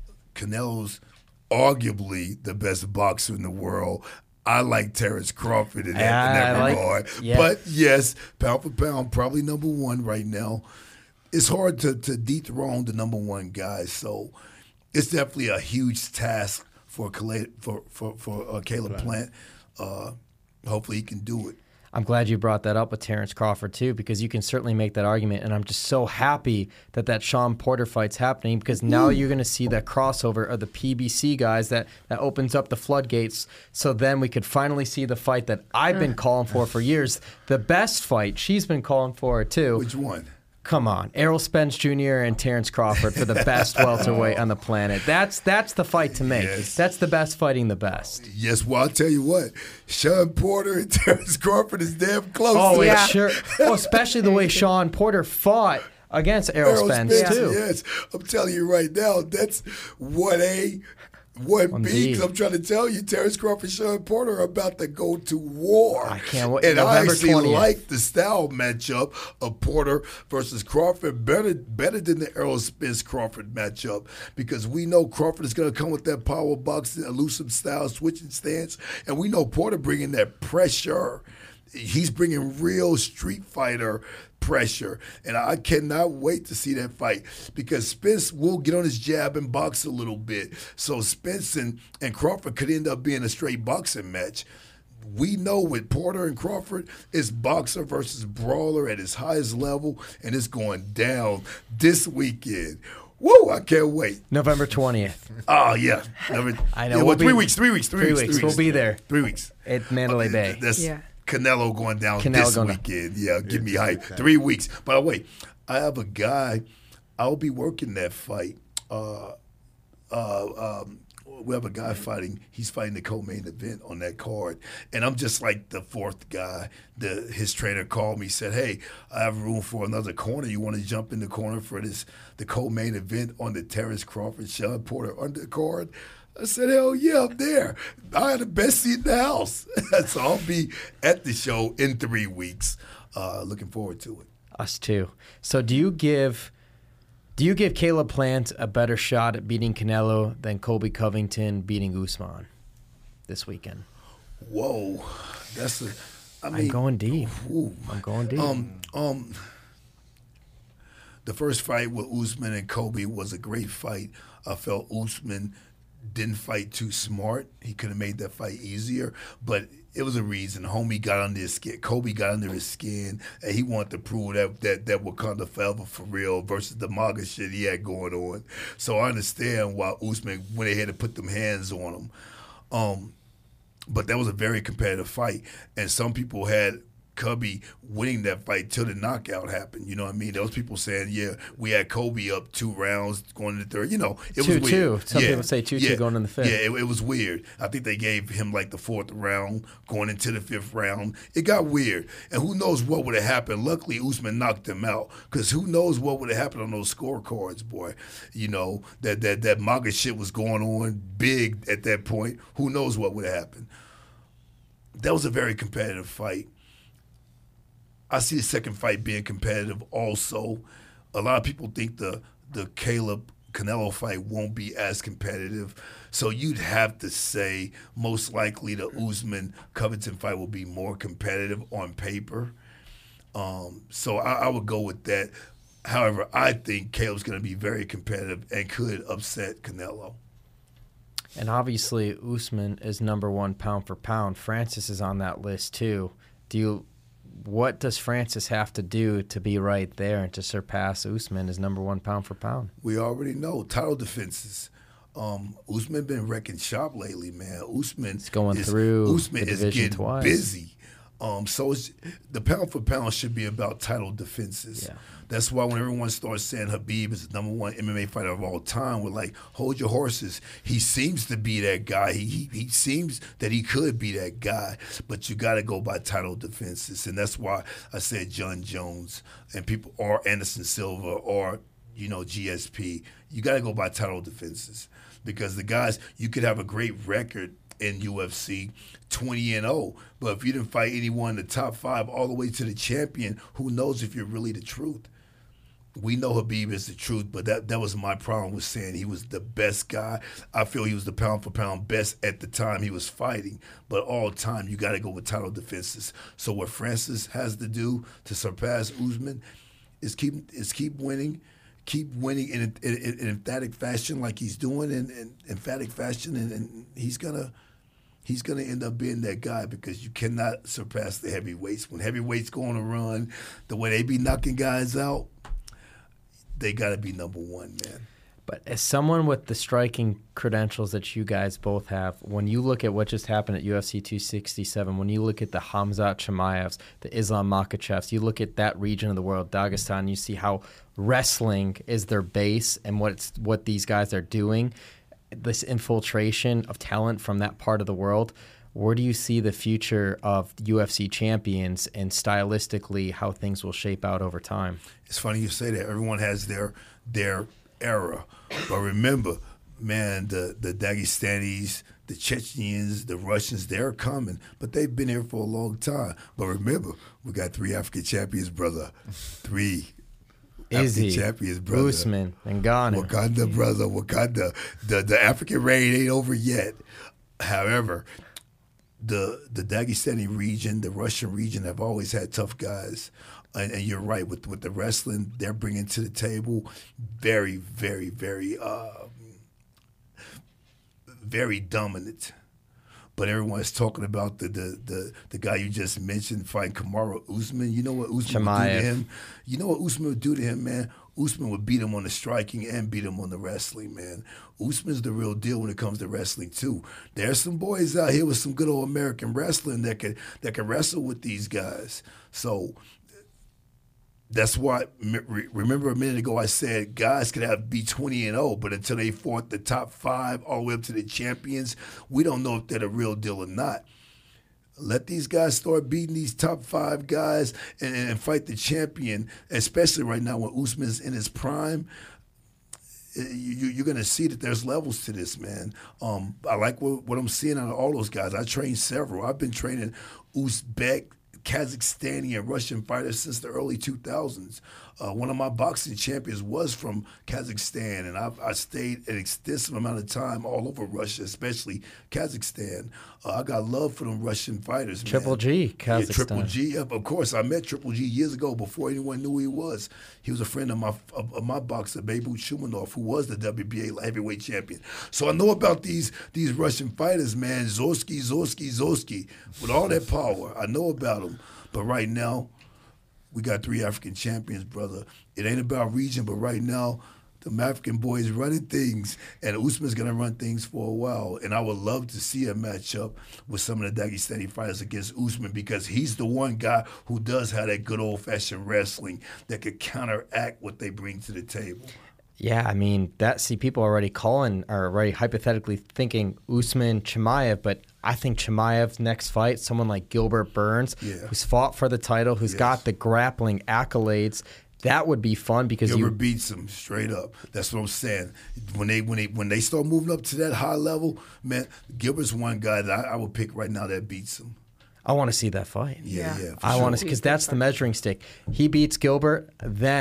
Canelo's arguably the best boxer in the world. I like Terrence Crawford in that, Yeah, in that I like- regard. yeah. But yes, pound for pound, probably number one right now. It's hard to, to dethrone the number one guy, so it's definitely a huge task for Caleb, for for for uh, Caleb Plant. Uh, hopefully, he can do it. I'm glad you brought that up with Terrence Crawford, too, because you can certainly make that argument. And I'm just so happy that that Sean Porter fight's happening, because now you're going to see that crossover of the P B C guys that, that opens up the floodgates. So then we could finally see the fight that I've been calling for for years. The best fight, she's been calling for it, too. Which one? Come on, Errol Spence Junior and Terrence Crawford for the best welterweight on the planet. That's that's the fight to make. Yes. That's the best fighting the best. Yes, well, I'll tell you what. Sean Porter and Terrence Crawford is damn close. Oh, to it Yeah. sure. Well, especially the way Sean Porter fought against Errol, Errol Spence, Spence, too. yes. I'm telling you right now, that's one A, one B. Indeed. Because I'm trying to tell you, Terrence Crawford and Sean Porter are about to go to war. I can't wait. And I November actually twentieth. like the style matchup of Porter versus Crawford better better than the Errol Spence Crawford matchup, because we know Crawford is going to come with that power boxing, elusive style, switching stance, and we know Porter bringing that pressure. He's bringing real street fighter pressure, and I cannot wait to see that fight, because Spence will get on his jab and box a little bit. So Spence and, and Crawford could end up being a straight boxing match. We know with Porter and Crawford, it's boxer versus brawler at his highest level, and it's going down this weekend. Woo! I can't wait. November twentieth. Oh yeah, Never, I know. Yeah, well, We'll three be- weeks, three weeks, three, three weeks, weeks. three We'll be there. Three weeks At Mandalay Bay. That's Yeah. Canelo going down Canelo this going down. weekend. Yeah, give me hype. Three weeks. By the way, I have a guy. I'll be working that fight. Uh, uh, um, we have a guy fighting. He's fighting the co-main event on that card, and I'm just like the fourth guy. The his trainer called me, said, "Hey, I have room for another corner. You want to jump in the corner for this the co-main event on the Terrence Crawford Sean Porter undercard?" I said, hell yeah, I'm there. I had the best seat in the house. So I'll be at the show in three weeks. Uh, looking forward to it. Us too. So do you give do you give Caleb Plant a better shot at beating Canelo than Colby Covington beating Usman this weekend? Whoa. That's a, I I'm mean, going deep. ooh. I'm going deep. Um, um, the first fight with Usman and Kobe was a great fight. I felt Usman didn't fight too smart. He could have made that fight easier, but it was a reason. Homie got under his skin. Kobe got under his skin, and he wanted to prove that that that Wakanda forever for real versus the MAGA shit he had going on. So I understand why Usman went ahead and put them hands on him. Um, but that was a very competitive fight, and some people had Cubby winning that fight till the knockout happened. You know what I mean? There was people saying, yeah, we had Kobe up two rounds going into the third. You know, it Two, was weird. two. Some yeah. people say two, two yeah. going in the fifth. Yeah, it, it was weird. I think they gave him like the fourth round going into the fifth round. It got weird. And who knows what would have happened. Luckily, Usman knocked him out, because who knows what would have happened on those scorecards, boy. You know, that, that, that MAGA shit was going on big at that point. Who knows what would have happened. That was a very competitive fight. I see the second fight being competitive also. A lot of people think the the Caleb Canelo fight won't be as competitive. So you'd have to say most likely the Usman Covington fight will be more competitive on paper. Um, so I, I would go with that. However, I think Caleb's going to be very competitive and could upset Canelo. And obviously, Usman is number one pound for pound. Francis is on that list too. Do you? What does Francis have to do to be right there and to surpass Usman as number one pound for pound? We already know title defenses. Um, Usman been wrecking shop lately, man. Usman He's going is, through Usman the is division getting twice. busy. Um, so it's, the pound for pound should be about title defenses. Yeah. That's why when everyone starts saying Khabib is the number one M M A fighter of all time, we're like, hold your horses. He seems to be that guy. He he, he seems that he could be that guy, but you got to go by title defenses, and that's why I said John Jones and people, or Anderson Silva, or you know G S P. You got to go by title defenses because the guys, you could have a great record in U F C, twenty and oh, but if you didn't fight anyone in the top five all the way to the champion, who knows if you're really the truth? We know Khabib is the truth, but that, that was my problem with saying he was the best guy. I feel he was the pound for pound best at the time he was fighting, but all time you got to go with title defenses. So what Francis has to do to surpass Usman is keep is keep winning, keep winning in, in, in emphatic fashion like he's doing in, in emphatic fashion, and, and he's gonna he's gonna end up being that guy because you cannot surpass the heavyweights. When heavyweights go on a run, the way they be knocking guys out, they got to be number one, man. But as someone with the striking credentials that you guys both have, when you look at what just happened at U F C two sixty-seven, when you look at the Khamzat Chimaevs, the Islam Makhachevs, you look at that region of the world, Dagestan, you see how wrestling is their base and what it's, what these guys are doing, this infiltration of talent from that part of the world. Where do you see the future of U F C champions and stylistically how things will shape out over time? It's funny you say that. Everyone has their their era. But remember, man, the, the Dagestanis, the Chechens, the Russians, they're coming. But they've been here for a long time. But remember, we got three African champions, brother. Three Izzy, African champions, brother. Usman, and Ghana. Wakanda, brother, Wakanda. The, the African reign ain't over yet. However, the the Dagestani region, the Russian region have always had tough guys. And, and you're right, with with the wrestling they're bringing to the table, very, very, very, uh, very dominant. But everyone's talking about the, the the the guy you just mentioned fighting Kamaru Usman. You know what Usman would do to him? You know what Usman would do to him, man? Usman would beat him on the striking and beat him on the wrestling, man. Usman's the real deal when it comes to wrestling too. There's some boys out here with some good old American wrestling that could that can wrestle with these guys. So that's why, remember a minute ago I said guys could have be twenty and oh, but until they fought the top five all the way up to the champions, we don't know if they're the real deal or not. Let these guys start beating these top five guys and, and fight the champion, especially right now when Usman's in his prime. You, you're going to see that there's levels to this, man. Um, I like what, what I'm seeing out of all those guys. I trained several. I've been training Uzbek, Kazakhstani, and Russian fighters since the early two thousands. Uh, one of my boxing champions was from Kazakhstan, and I've, I stayed an extensive amount of time all over Russia, especially Kazakhstan. Uh, I got love for them Russian fighters, man. Triple G, Kazakhstan. Yeah, Triple G, yeah, of course. I met Triple G years ago before anyone knew who he was. He was a friend of my of, of my boxer, Beibut Shumanov, who was the W B A heavyweight champion. So I know about these these Russian fighters, man. Zorsky, Zorsky, Zorsky, with all that power. I know about them. But right now, we got three African champions, brother. It ain't about region, but right now, the African boys running things, and Usman's going to run things for a while. And I would love to see a matchup with some of the Dagestani fighters against Usman because he's the one guy who does have that good old-fashioned wrestling that could counteract what they bring to the table. Yeah, I mean, that see people already calling or already hypothetically thinking Usman, Chimaev, but I think Chimaev's next fight, someone like Gilbert Burns, yeah. who's fought for the title, who's yes. got the grappling accolades, that would be fun because Gilbert you beats him straight up. That's what I'm saying. When they when they when they start moving up to that high level, man, Gilbert's one guy that I, I would pick right now that beats him. I want to see that fight. Yeah, Yeah. yeah. for I sure. want to because that's the measuring stick. He beats Gilbert, then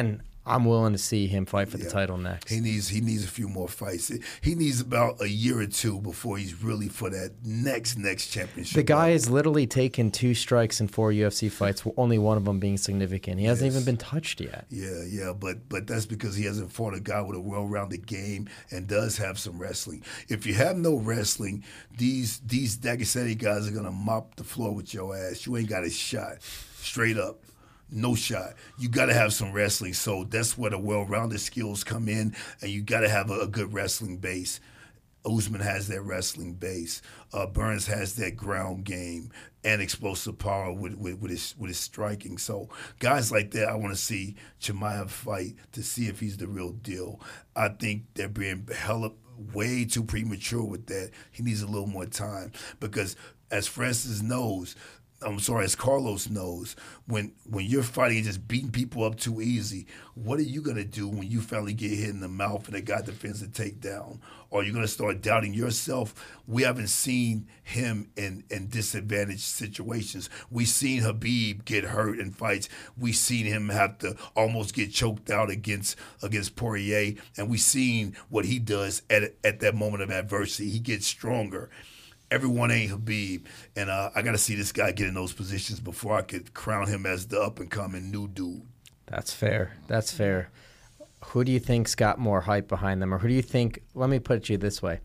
I'm willing to see him fight for Yeah. the title next. He needs he needs a few more fights. He needs about a year or two before he's really for that next next championship. The guy belt. has literally taken two strikes in four U F C fights, only one of them being significant. He hasn't Yes. even been touched yet. Yeah, yeah, but but that's because he hasn't fought a guy with a well-rounded game and does have some wrestling. If you have no wrestling, these these Dagestani guys are gonna mop the floor with your ass. You ain't got a shot, straight up. No shot. You got to have some wrestling. So that's where the well-rounded skills come in, and you got to have a, a good wrestling base. Usman has that wrestling base. Uh, Burns has that ground game and explosive power with, with, with his with his striking. So guys like that, I want to see Chimaev fight to see if he's the real deal. I think they're being hella way too premature with that. He needs a little more time because, as Francis knows, I'm sorry, as Carlos knows, when when you're fighting and just beating people up too easy, what are you going to do when you finally get hit in the mouth and a guy defends a takedown? Or you're going to start doubting yourself? We haven't seen him in, in disadvantaged situations. We've seen Khabib get hurt in fights. We've seen him have to almost get choked out against against Poirier. And we've seen what he does at, at that moment of adversity. He gets stronger. Everyone ain't Khabib, and uh, I got to see this guy get in those positions before I could crown him as the up-and-coming new dude. That's fair. That's fair. Who do you think's got more hype behind them, or who do you think? Let me put it to you this way: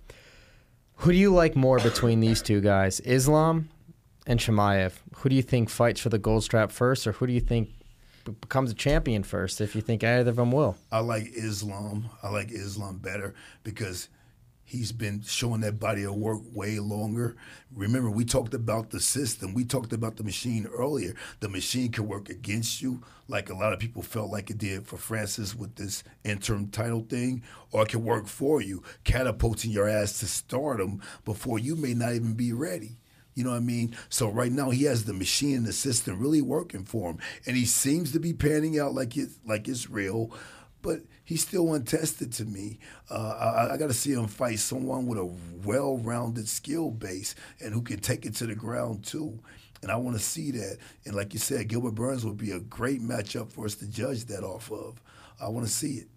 who do you like more between these two guys, Islam and Chimaev? Who do you think fights for the gold strap first, or who do you think b- becomes a champion first? If you think either of them will, I like Islam. I like Islam better because he's been showing that body of work way longer. Remember, we talked about the system. We talked about the machine earlier. The machine can work against you, like a lot of people felt like it did for Francis with this interim title thing, or it can work for you, catapulting your ass to stardom before you may not even be ready. You know what I mean? So right now he has the machine and the system really working for him, and he seems to be panning out like it like it's real. But he's still untested to me. Uh, I, I got to see him fight someone with a well-rounded skill base and who can take it to the ground too. And I want to see that. And like you said, Gilbert Burns would be a great matchup for us to judge that off of. I want to see it.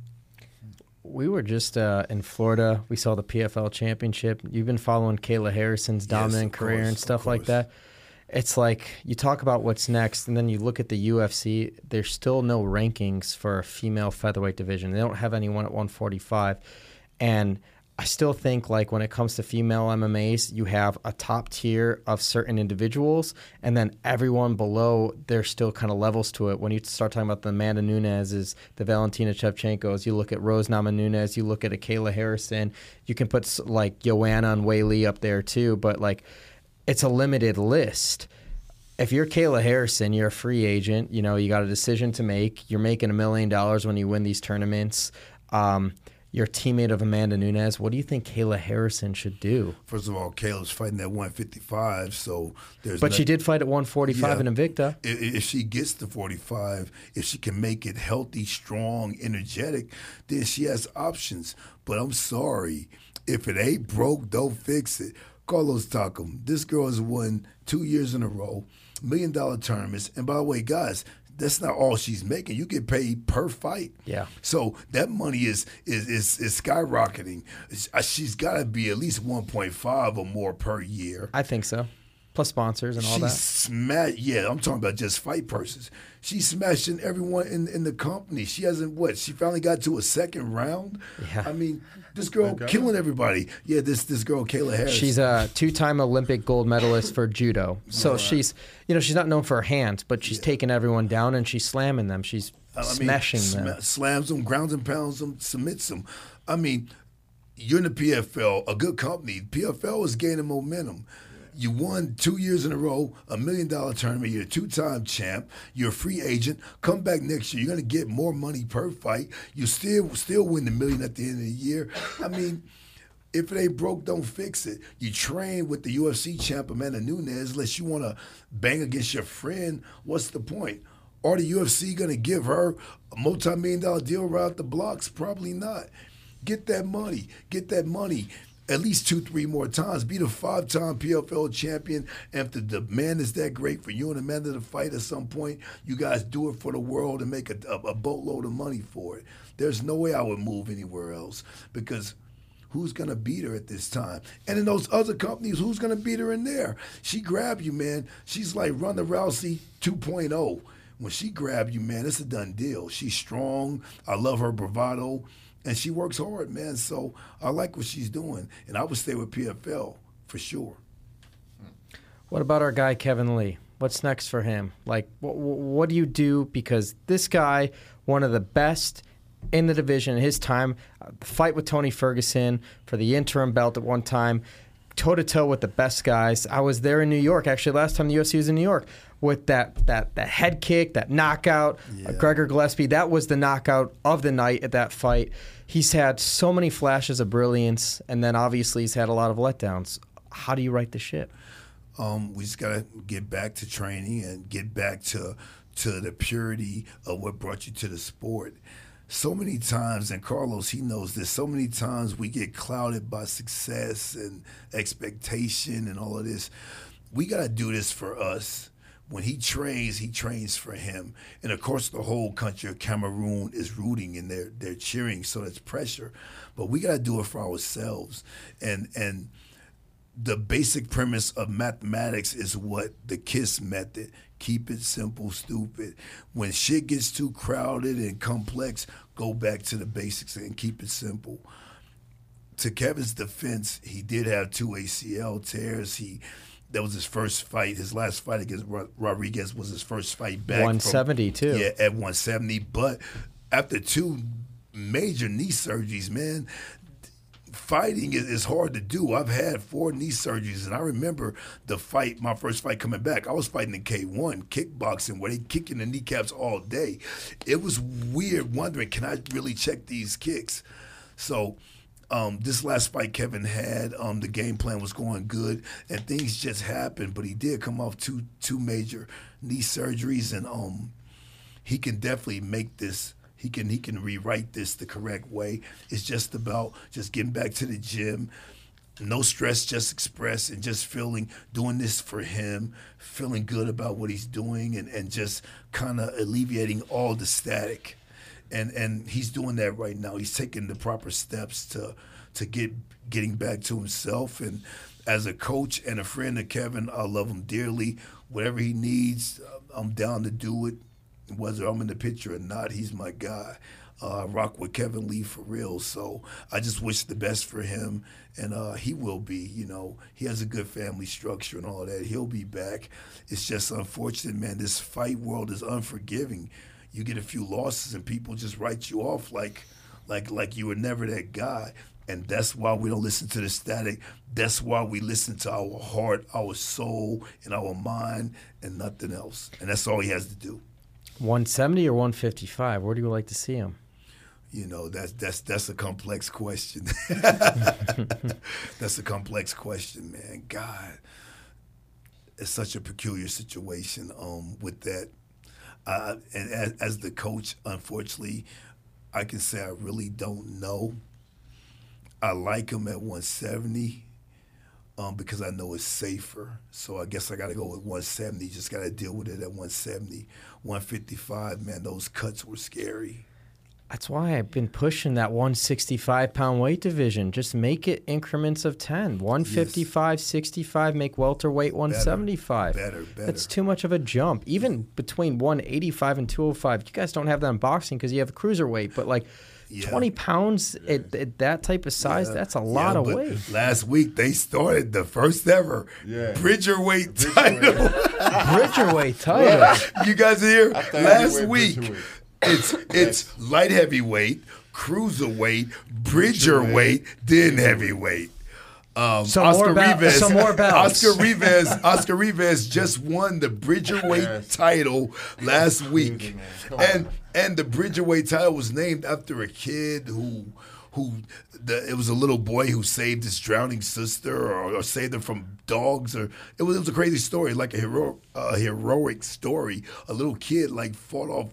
we were just uh, in Florida. We saw the P F L championship. You've been following Kayla Harrison's dominant Yes, career course, and stuff of like course. that. It's like you talk about what's next, and then you look at the U F C. There's still no rankings for a female featherweight division. They don't have anyone at one forty-five. And I still think, like, when it comes to female M M As, you have a top tier of certain individuals, and then everyone below, there's still kind of levels to it. When you start talking about the Amanda Nunes's, the Valentina Shevchenko's, you look at Rose Namajunas, you look at a Kayla Harrison, you can put, s- like, Joanna and Wei Li up there, too. But, like, it's a limited list. If you're Kayla Harrison, you're a free agent. You know, you got a decision to make. You're making a million dollars when you win these tournaments. Um, you're a teammate of Amanda Nunes. What do you think Kayla Harrison should do? First of all, Caleb's fighting at one fifty-five, so there's. But no- she did fight at one forty-five Yeah. in Invicta. If, if she gets to forty-five, if she can make it healthy, strong, energetic, then she has options. But I'm sorry, if it ain't broke, don't fix it. Carlos Takam, this girl has won two years in a row, million dollar tournaments. And by the way, guys, that's not all she's making. You get paid per fight. Yeah. So that money is is is, is skyrocketing. She's got to be at least one point five or more per year. I think so. Plus sponsors and all She's that. smashed. Yeah, I'm talking about just fight purses. She's smashing everyone in, in the company. She hasn't what? She finally got to a second round. Yeah. I mean, this girl Okay. killing everybody. Yeah, this this girl Kayla Harris. She's a two-time Olympic gold medalist for judo. So she's, you know, she's not known for her hands, but she's taking everyone down and she's slamming them. She's I mean, smashing sma- them. slams them, grounds and pounds them, submits them. I mean, you're in the P F L, a good company. P F L is gaining momentum. You won two years in a row, a million dollar tournament. You're a two-time champ. You're a free agent. Come back next year. You're going to get more money per fight. You still still win the million at the end of the year. I mean, if it ain't broke, don't fix it. You train with the U F C champ Amanda Nunes. Unless you want to bang against your friend, what's the point? Are the U F C going to give her a multi-million dollar deal right out the blocks? Probably not. Get that money. Get that money. at least two, three more times. Be the five-time P F L champion. And if the demand is that great for you and Amanda to fight at some point, you guys do it for the world and make a, a, a boatload of money for it. There's no way I would move anywhere else because who's going to beat her at this time? And in those other companies, who's going to beat her in there? She grabbed you, man. She's like Ronda Rousey two point oh. When she grabbed you, man, it's a done deal. She's strong. I love her bravado. And she works hard, man. So I like what she's doing. And I would stay with P F L for sure. What about our guy, Kevin Lee? What's next for him? Like, wh- wh- what do you do? Because this guy, one of the best in the division in his time, uh, fight with Tony Ferguson for the interim belt at one time, toe-to-toe with the best guys. I was there in New York, actually, last time the U F C was in New York, with that that, that head kick, that knockout. Yeah. Uh, Gregor Gillespie, that was the knockout of the night at that fight. He's had so many flashes of brilliance, and then obviously he's had a lot of letdowns. How do you right the ship? Um, we just got to get back to training and get back to to the purity of what brought you to the sport. So many times, and Carlos, he knows this, so many times we get clouded by success and expectation and all of this. We got to do this for us. When he trains, he trains for him. And, of course, the whole country of Cameroon is rooting and they're, they're cheering, so it's pressure. But we got to do it for ourselves. And and the basic premise of mathematics is what the KISS method, keep it simple, stupid. When shit gets too crowded and complex, go back to the basics and keep it simple. To Kevin's defense, he did have two A C L tears. He That was his first fight. His last fight against Rodriguez was his first fight back. one seventy, from, too. Yeah, at one seventy. But after two major knee surgeries, man, fighting is, is hard to do. I've had four knee surgeries, and I remember the fight, my first fight coming back. I was fighting in K one, kickboxing, where they kick in the kneecaps all day. It was weird wondering, can I really check these kicks? So um, this last fight Kevin had, um, the game plan was going good, and things just happened. But he did come off two two major knee surgeries, and um, he can definitely make this. He can he can rewrite this the correct way. It's just about just getting back to the gym, no stress, just express, and just feeling, doing this for him, feeling good about what he's doing, and, and just kind of alleviating all the static. And and he's doing that right now. He's taking the proper steps to to get getting back to himself. And as a coach and a friend of Kevin, I love him dearly. Whatever he needs, I'm down to do it. Whether I'm in the picture or not, he's my guy. Uh, I rock with Kevin Lee for real. So I just wish the best for him, and uh, he will be. You know, he has a good family structure and all that. He'll be back. It's just unfortunate, man. This fight world is unforgiving. You get a few losses and people just write you off like, like, like you were never that guy. And that's why we don't listen to the static. That's why we listen to our heart, our soul, and our mind, and nothing else. And that's all he has to do. one seventy or one fifty-five? Where do you like to see him? You know, that's that's that's a complex question. That's a complex question, man. God, it's such a peculiar situation um, with that. Uh, and as, as the coach, unfortunately, I can say I really don't know. I like him at one seventy um, because I know it's safer. So I guess I got to go with one seventy. Just got to deal with it at one seventy. one fifty-five, man, those cuts were scary. That's why I've been pushing that one sixty-five pound weight division. Just make it increments of ten. one fifty-five, yes. sixty-five, make welterweight one seventy-five. Better, better. That's too much of a jump. Even between one eighty-five and two oh five. You guys don't have that in boxing because you have a cruiserweight, but like yeah. twenty pounds at, at that type of size, yeah. that's a lot yeah, of weight. Last week they started the first ever yeah. Bridgerweight Bridger title. Bridgerweight title. You guys here? Last week. It's it's light heavyweight, cruiserweight, Bridgerweight, then heavyweight. Um, some, Oscar more ba- Rivas, some more belts. Oscar Rivas, Oscar Rivas just won the Bridgerweight yes. title last week, and and the Bridgerweight title was named after a kid who who the, it was a little boy who saved his drowning sister or, or saved her from dogs, or it was it was a crazy story, like a hero a heroic story. A little kid like fought off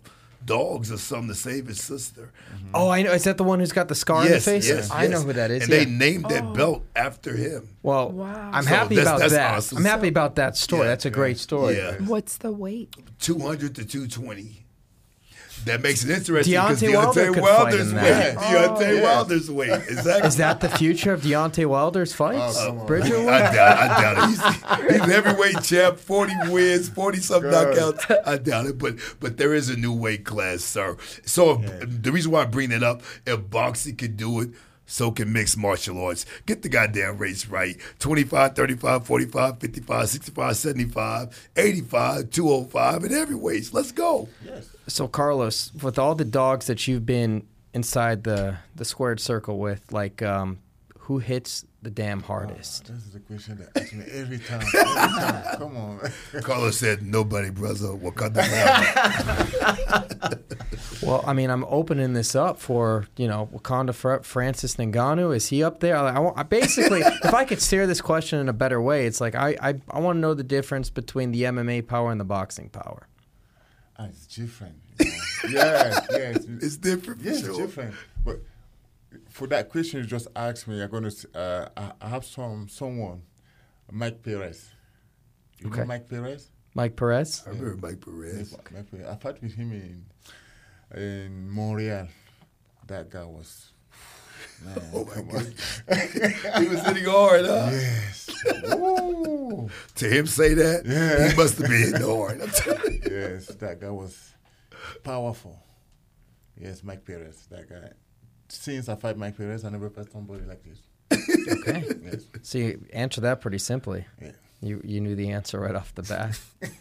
dogs or something to save his sister. Oh, I know. Is that the one who's got the scar in the Yes, face? yes, I yes. know who that is. And yeah. they named that belt after him. Well, Wow. I'm So happy that's- about that's that. awesome. I'm happy about that story. Yeah, That's a great story. Yeah, What's the weight? two hundred to two twenty. That makes it interesting because Deontay Wilder Deontay could Wilder's fight in weight. that. Deontay Oh, yes. Wilder's weight. Exactly. Is that the future of Deontay Wilder's fights? Oh, come on. Bridger? I doubt, I doubt it. He's, he's heavyweight champ, forty wins, forty some God. knockouts. I doubt it, but but there is a new weight class, sir. So if, the reason why I bring it up, if boxing can do it, so can mixed martial arts. Get the goddamn race right. twenty-five, thirty-five, forty-five, fifty-five, sixty-five, seventy-five, eighty-five, two oh five, and heavyweights. Let's go. So, Carlos, with all the dogs that you've been inside the, the squared circle with, like, um, who hits the damn hardest? This is a question that asks me every time. Every time. Come on, man. Carlos said, nobody, brother. Wakanda forever. Well, I mean, I'm opening this up for, you know, Wakanda Fr- Francis Ngannou. Is he up there? I, I, want- I basically, if I could steer this question in a better way, it's like I, I, I want to know the difference between the M M A power and the boxing power. Ah, it's different. You know? yes, yes. It's different for Yes, sure. it's different. But for that question you just asked me, I'm gonna. s- Uh, I, I have some someone, Mike Perez. You Okay. know Mike Perez? Mike Perez? I remember Mike Perez. Mike, Mike Perez. I fought with him in in Montreal. That guy was. Man, Oh, my come on. God. He was hitting hard, huh? Yes. Ooh. To him say that, Yeah. he must have been hitting hard. I'm telling you. Yes, that guy was powerful. Yes, Mike Perez, that guy. Since I fight Mike Perez, I never fought somebody like this. Okay. Yes. So you answered that pretty simply. Yeah. You you knew the answer right off the bat.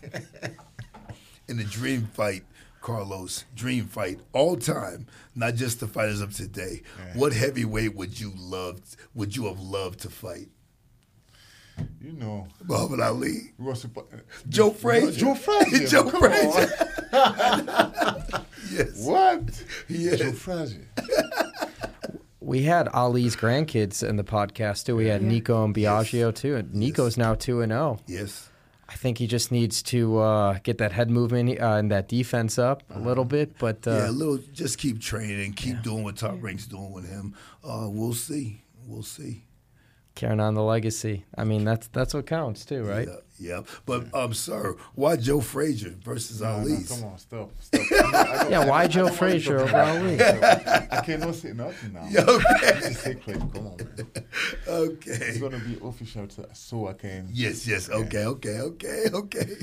In the dream fight, Carlos, dream fight, all time, not just the fighters of today. Yeah. What heavyweight would you love? Would you have loved to fight? You know, Muhammad Ali, we were supposed. Joe Frazier, Joe Frazier. Joe come Frazier. on. Yes, What? Yes. Joe Frazier. We had Ali's grandkids in the podcast too. We had Nico and Biagio too, and Nico's now two and zero. yes. I think he just needs to uh, get that head movement uh, and that defense up a little bit. But uh, yeah, a little. Just keep training, keep doing what Top Rank's doing with him. Uh, we'll see. We'll see. carrying on the legacy. I mean, that's that's what counts too, right? Yeah, yeah. But um, sir, why Joe Frazier versus No, no, Ali? come on, stop, stop. I know- I know- Yeah, why I- I Joe know Frazier what over you're talking Ali? about. I cannot say nothing now. Yeah, okay. This is secret. Come on, man. It's Okay. gonna be official, so- so I can. Yes, yes. Okay, okay, okay, okay.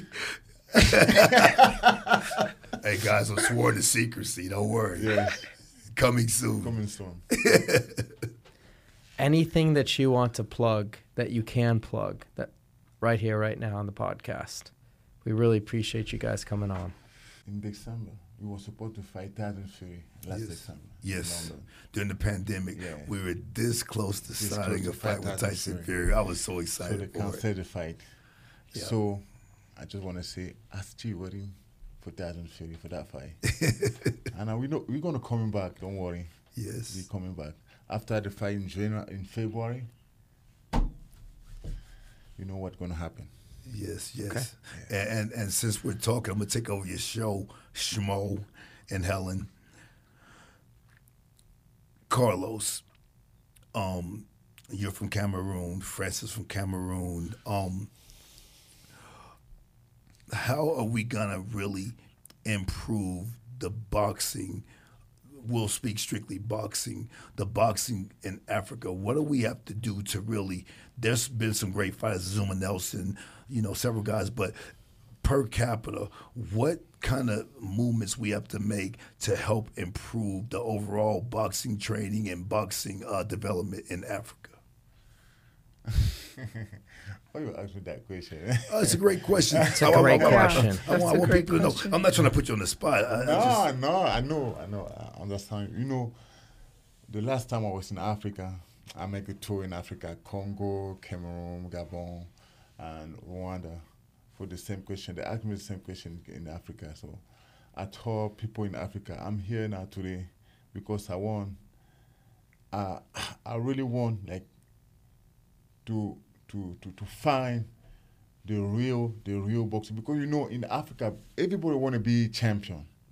Hey guys, I'm sworn to secrecy. Don't worry. Yes, Coming soon. coming soon. Anything that you want to plug that you can plug that right here, right now on the podcast. We really appreciate you guys coming on. In December, we were supposed to fight Tyson Fury last Yes. December. in Yes. London. During the pandemic, Yeah. we were this close to This signing close a to fight fight with Tyson Tyson Fury. Fury. I was so So they excited for it. canceled the fight. Yeah. So I just want to say, I'm still waiting for Tyson Fury for that fight. And uh, we know we're gonna coming back. Don't worry. Yes. We're coming back after the fight in January, in February. You know what's gonna happen. Yes, yes. And, and and since we're talking, I'm gonna take over your show, Schmo and Helen. Carlos, um, you're from Cameroon. Francis from Cameroon. Um, how are we gonna really improve the boxing? We'll speak strictly boxing, the boxing in Africa. What do we have to do to really? There's been some great fighters, Zuma Nelson, you know, several guys, but per capita, what kind of movements we have to make to help improve the overall boxing training and boxing uh, development in Africa? Why you ask me that question? Uh, it's a great question. It's a great question. I, That's want, I a want great people to know. question. I'm not trying to put you on the spot. I, I no, just, no, I know, I know, I understand. You know, the last time I was in Africa, I make a tour in Africa, Congo, Cameroon, Gabon, and Rwanda, for the same question. They asked me the same question in Africa. So I told people in Africa, I'm here now today because I want, uh, I really want like to to to to find the real the real boxing, because you know in Africa everybody want to be champion.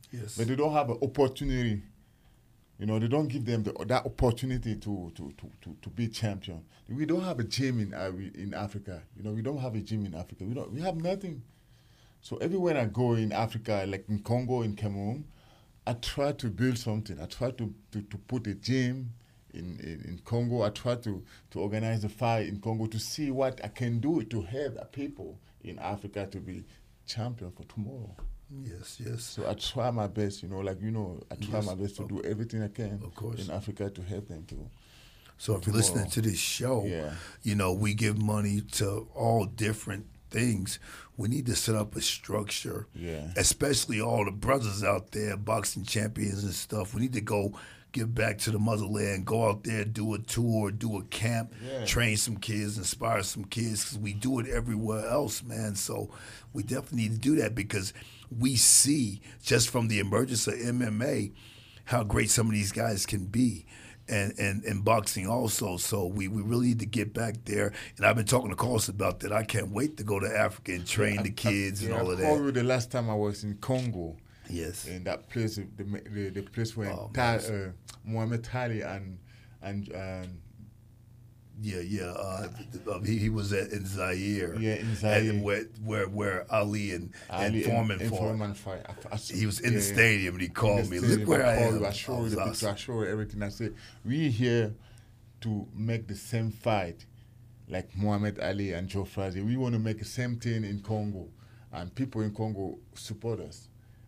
Yes. but they don't have an opportunity. You know, they don't give them the, that opportunity to, to, to, to, to be champion. We don't have a gym in uh, we- in Africa. You know, we don't have a gym in Africa. We don't. We have nothing. So everywhere I go in Africa, like in Congo, in Cameroon, I try to build something. I try to, to, to put a gym in, in, in Congo. I try to, to organize a fight in Congo to see what I can do to help the people in Africa to be champion for tomorrow. Yes, yes. So I try my best, you know, like, you know, I try Yes, my best to of- do everything I can of course. in Africa to help them too. So if you're listening to this show, Yeah. you know, we give money to all different things. We need to set up a structure, Yeah. especially all the brothers out there, boxing champions and stuff. We need to go give back to the motherland, go out there, do a tour, do a camp, Yeah. train some kids, inspire some kids, because we do it everywhere else, man. So we definitely need to do that, because we see just from the emergence of M M A how great some of these guys can be. And, and, and boxing also. So we, we really need to get back there. And I've been talking to Carlos about that. I can't wait to go to Africa and train the kids Yeah, and all I of called that. you the last time I was in Congo. Yes. In that place, the the, the place where Oh, Ta- man. uh, Muhammad Ali and and and Yeah, yeah. Uh, th- th- he, he was at, in Zaire. Yeah, in Zaire. And where, where where Ali and, Ali and Foreman and, fought. Foreman fight. I, I, He was in yeah, the stadium and he in called the me. stadium. Look where I, called am. you. I show I you was the picture. awesome. I show you everything. I said we here to make the same fight like Muhammad Ali and Joe Frazier. We want to make the same thing in Congo, and people in Congo support us.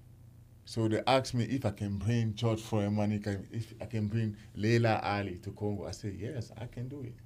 So they asked me if I can bring George Foreman, if I can bring Leila Ali to Congo. I said, yes, I can do it.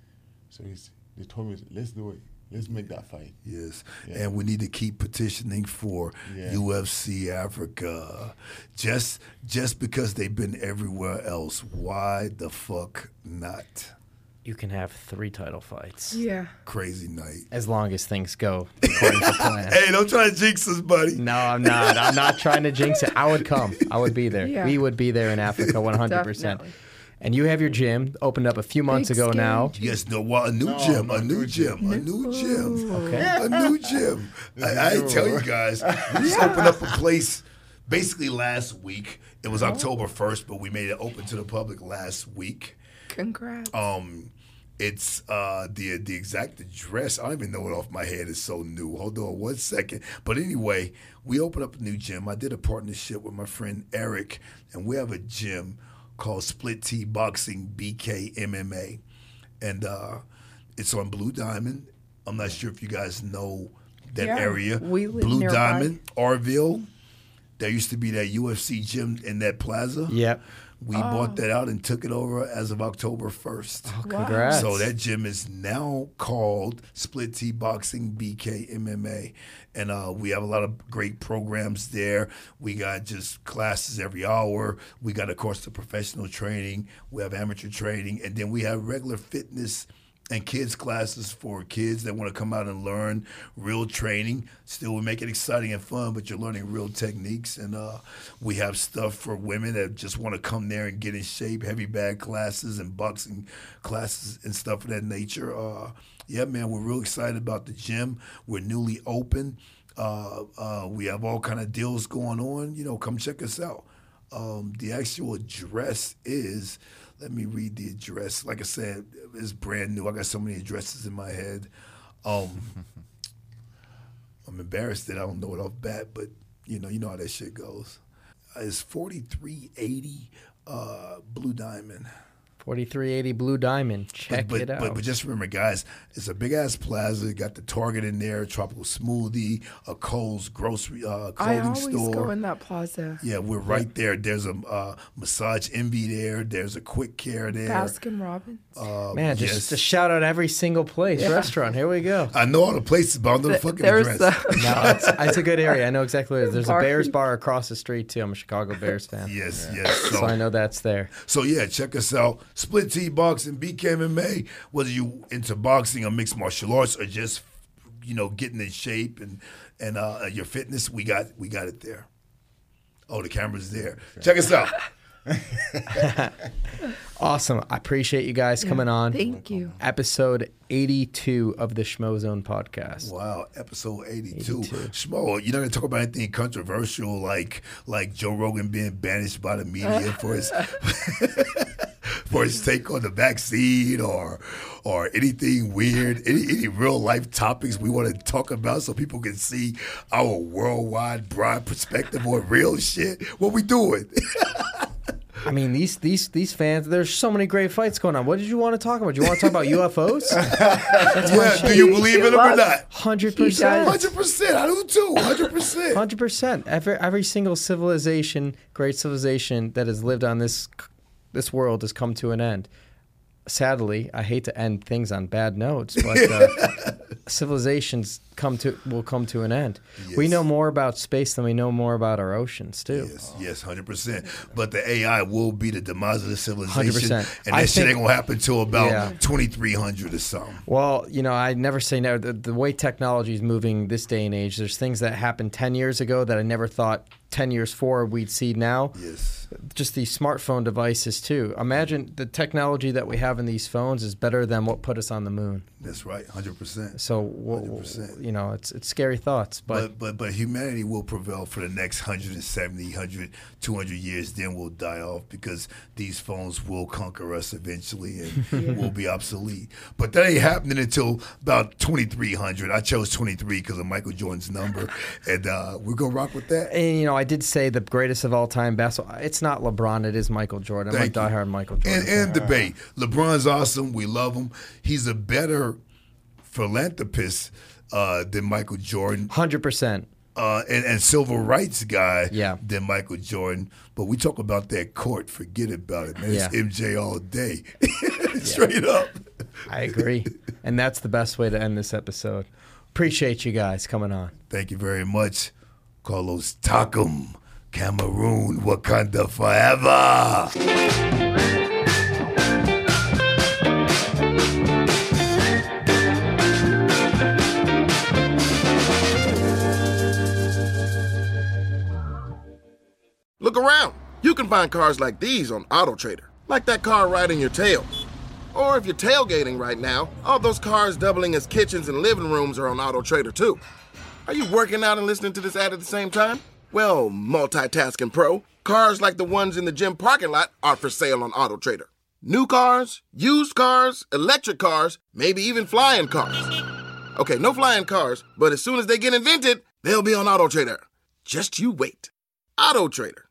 So he's, they told me, let's do it. Let's make that fight. Yes, Yeah. and we need to keep petitioning for Yeah. U F C Africa. Just just because they've been everywhere else, why the fuck not? You can have three title fights Yeah. Crazy night. as long as things go according to plan. Hey, don't try to jinx us, buddy. No, I'm not. I'm not trying to jinx it. I would come. I would be there. Yeah. We would be there in Africa one hundred percent. Definitely. And you have your gym opened up a few months Big ago scary now. gym. Yes, no, well, a new No, gym, no, a new new gym, gym. a new gym, Okay. a new gym. I, I didn't tell you guys. We just opened up a place basically last week. It was October first, but we made it open to the public last week. Congrats. Um, it's uh the the exact address. I don't even know it off my head. It's so new. Hold on one second. But anyway, we opened up a new gym. I did a partnership with my friend Eric, and we have a gym called Split T Boxing B K M M A, and uh, it's on Blue Diamond. I'm not sure if you guys know that Yeah, area. we live Blue nearby. Diamond, Orville. There used to be that U F C gym in that plaza. Yep. We bought that out and took it over as of October first. Oh, Wow. congrats. So that gym is now called Split T Boxing B K M M A. And uh, we have a lot of great programs there. We got just classes every hour. We got, of course, the professional training. We have amateur training. And then we have regular fitness and kids classes for kids that want to come out and learn real training. Still, we make it exciting and fun, but you're learning real techniques. And uh, we have stuff for women that just want to come there and get in shape, heavy bag classes and boxing classes and stuff of that nature. Uh, yeah, man, we're real excited about the gym. We're newly open. Uh, uh, we have all kind of deals going on. You know, come check us out. Um, the actual address is, let me read the address. Like I said, it's brand new. I got so many addresses in my head. Um, I'm embarrassed that I don't know it off bat, but you know, you know how that shit goes. Uh, it's forty-three eighty uh, Blue Diamond. forty-three eighty Blue Diamond. Check but, it out. But, but just remember, guys, it's a big ass plaza. Got the Target in there, Tropical Smoothie, a Kohl's grocery uh, I clothing always store. go in that plaza. Yeah, we're right there. There's a uh, Massage Envy there. There's a Quick Care there. Baskin Robbins. Um, Man, just, yes. just shout out every single place. Restaurant. Here we go. I know all the places, but I don't know the Th- fucking There's address. the No, it's, it's a good area. I know exactly where it is. There's a Bar- Bears bar across the street, too. I'm a Chicago Bears fan. Yes, yes. So, So I know that's there. so yeah, check us out. Split T Boxing, B K M M A. Whether you into boxing or mixed martial arts or just, you know, getting in shape and and uh, your fitness, we got we got it there. Oh, the camera's there. Check us out. Awesome. I appreciate you guys coming on. Thank you. Episode eighty-two of the Schmo Zone podcast. Wow, episode eighty-two. eighty-two. Schmo, you're not going to talk about anything controversial like like Joe Rogan being banished by the media for his for his take on the vaccine or or anything weird, any, any real life topics we want to talk about so people can see our worldwide broad perspective on real shit. What we doing? I mean, these these these fans, there's so many great fights going on. What did you want to talk about? Do you want to talk about U F Os? Yeah, do you believe in them or not? one hundred percent. one hundred percent. I do too. one hundred percent. one hundred percent. Every, every single civilization, great civilization that has lived on this this world has come to an end. Sadly, I hate to end things on bad notes, but uh, civilizations come to will come to an end. Yes. We know more about space than we know more about our oceans, too. Yes, yes, one hundred percent. But the A I will be the demise of the civilization. one hundred percent. And that I shit think- ain't going to happen until about Yeah. twenty-three hundred or something. Well, you know, I never say never. The, the way technology is moving this day and age, there's things that happened ten years ago that I never thought ten years forward we'd see now. Yes. Just these smartphone devices, too. Imagine the technology that we have in these phones is better than what put us on the moon. That's right, one hundred percent. So, w- one hundred percent. you know, it's it's scary thoughts. But, But, but but humanity will prevail for the next one hundred seventy, one hundred, two hundred years. Then we'll die off because these phones will conquer us eventually and we'll be obsolete. But that ain't happening until about twenty-three hundred. I chose twenty-three because of Michael Jordan's number. And uh, we're going to rock with that. and, you know, I did say the greatest of all time basketball. It's not LeBron. It is Michael Jordan. I'm Thank a you. diehard Michael Jordan. And, fan. and debate. LeBron's awesome. We love him. He's a better philanthropist uh, than Michael Jordan. one hundred percent. Uh, and, and civil rights guy Yeah. than Michael Jordan. But we talk about that court, forget about it, man. It's Yeah. M J all day. Straight up. I agree. And that's the best way to end this episode. Appreciate you guys coming on. Thank you very much. Carlos Takam, Cameroon, Wakanda forever. Look around. You can find cars like these on AutoTrader, like that car riding your tail. Or if you're tailgating right now, all those cars doubling as kitchens and living rooms are on AutoTrader too. Are you working out and listening to this ad at the same time? Well, multitasking pro, cars like the ones in the gym parking lot are for sale on AutoTrader. New cars, used cars, electric cars, maybe even flying cars. Okay, no flying cars, but as soon as they get invented, they'll be on AutoTrader. Just you wait. AutoTrader.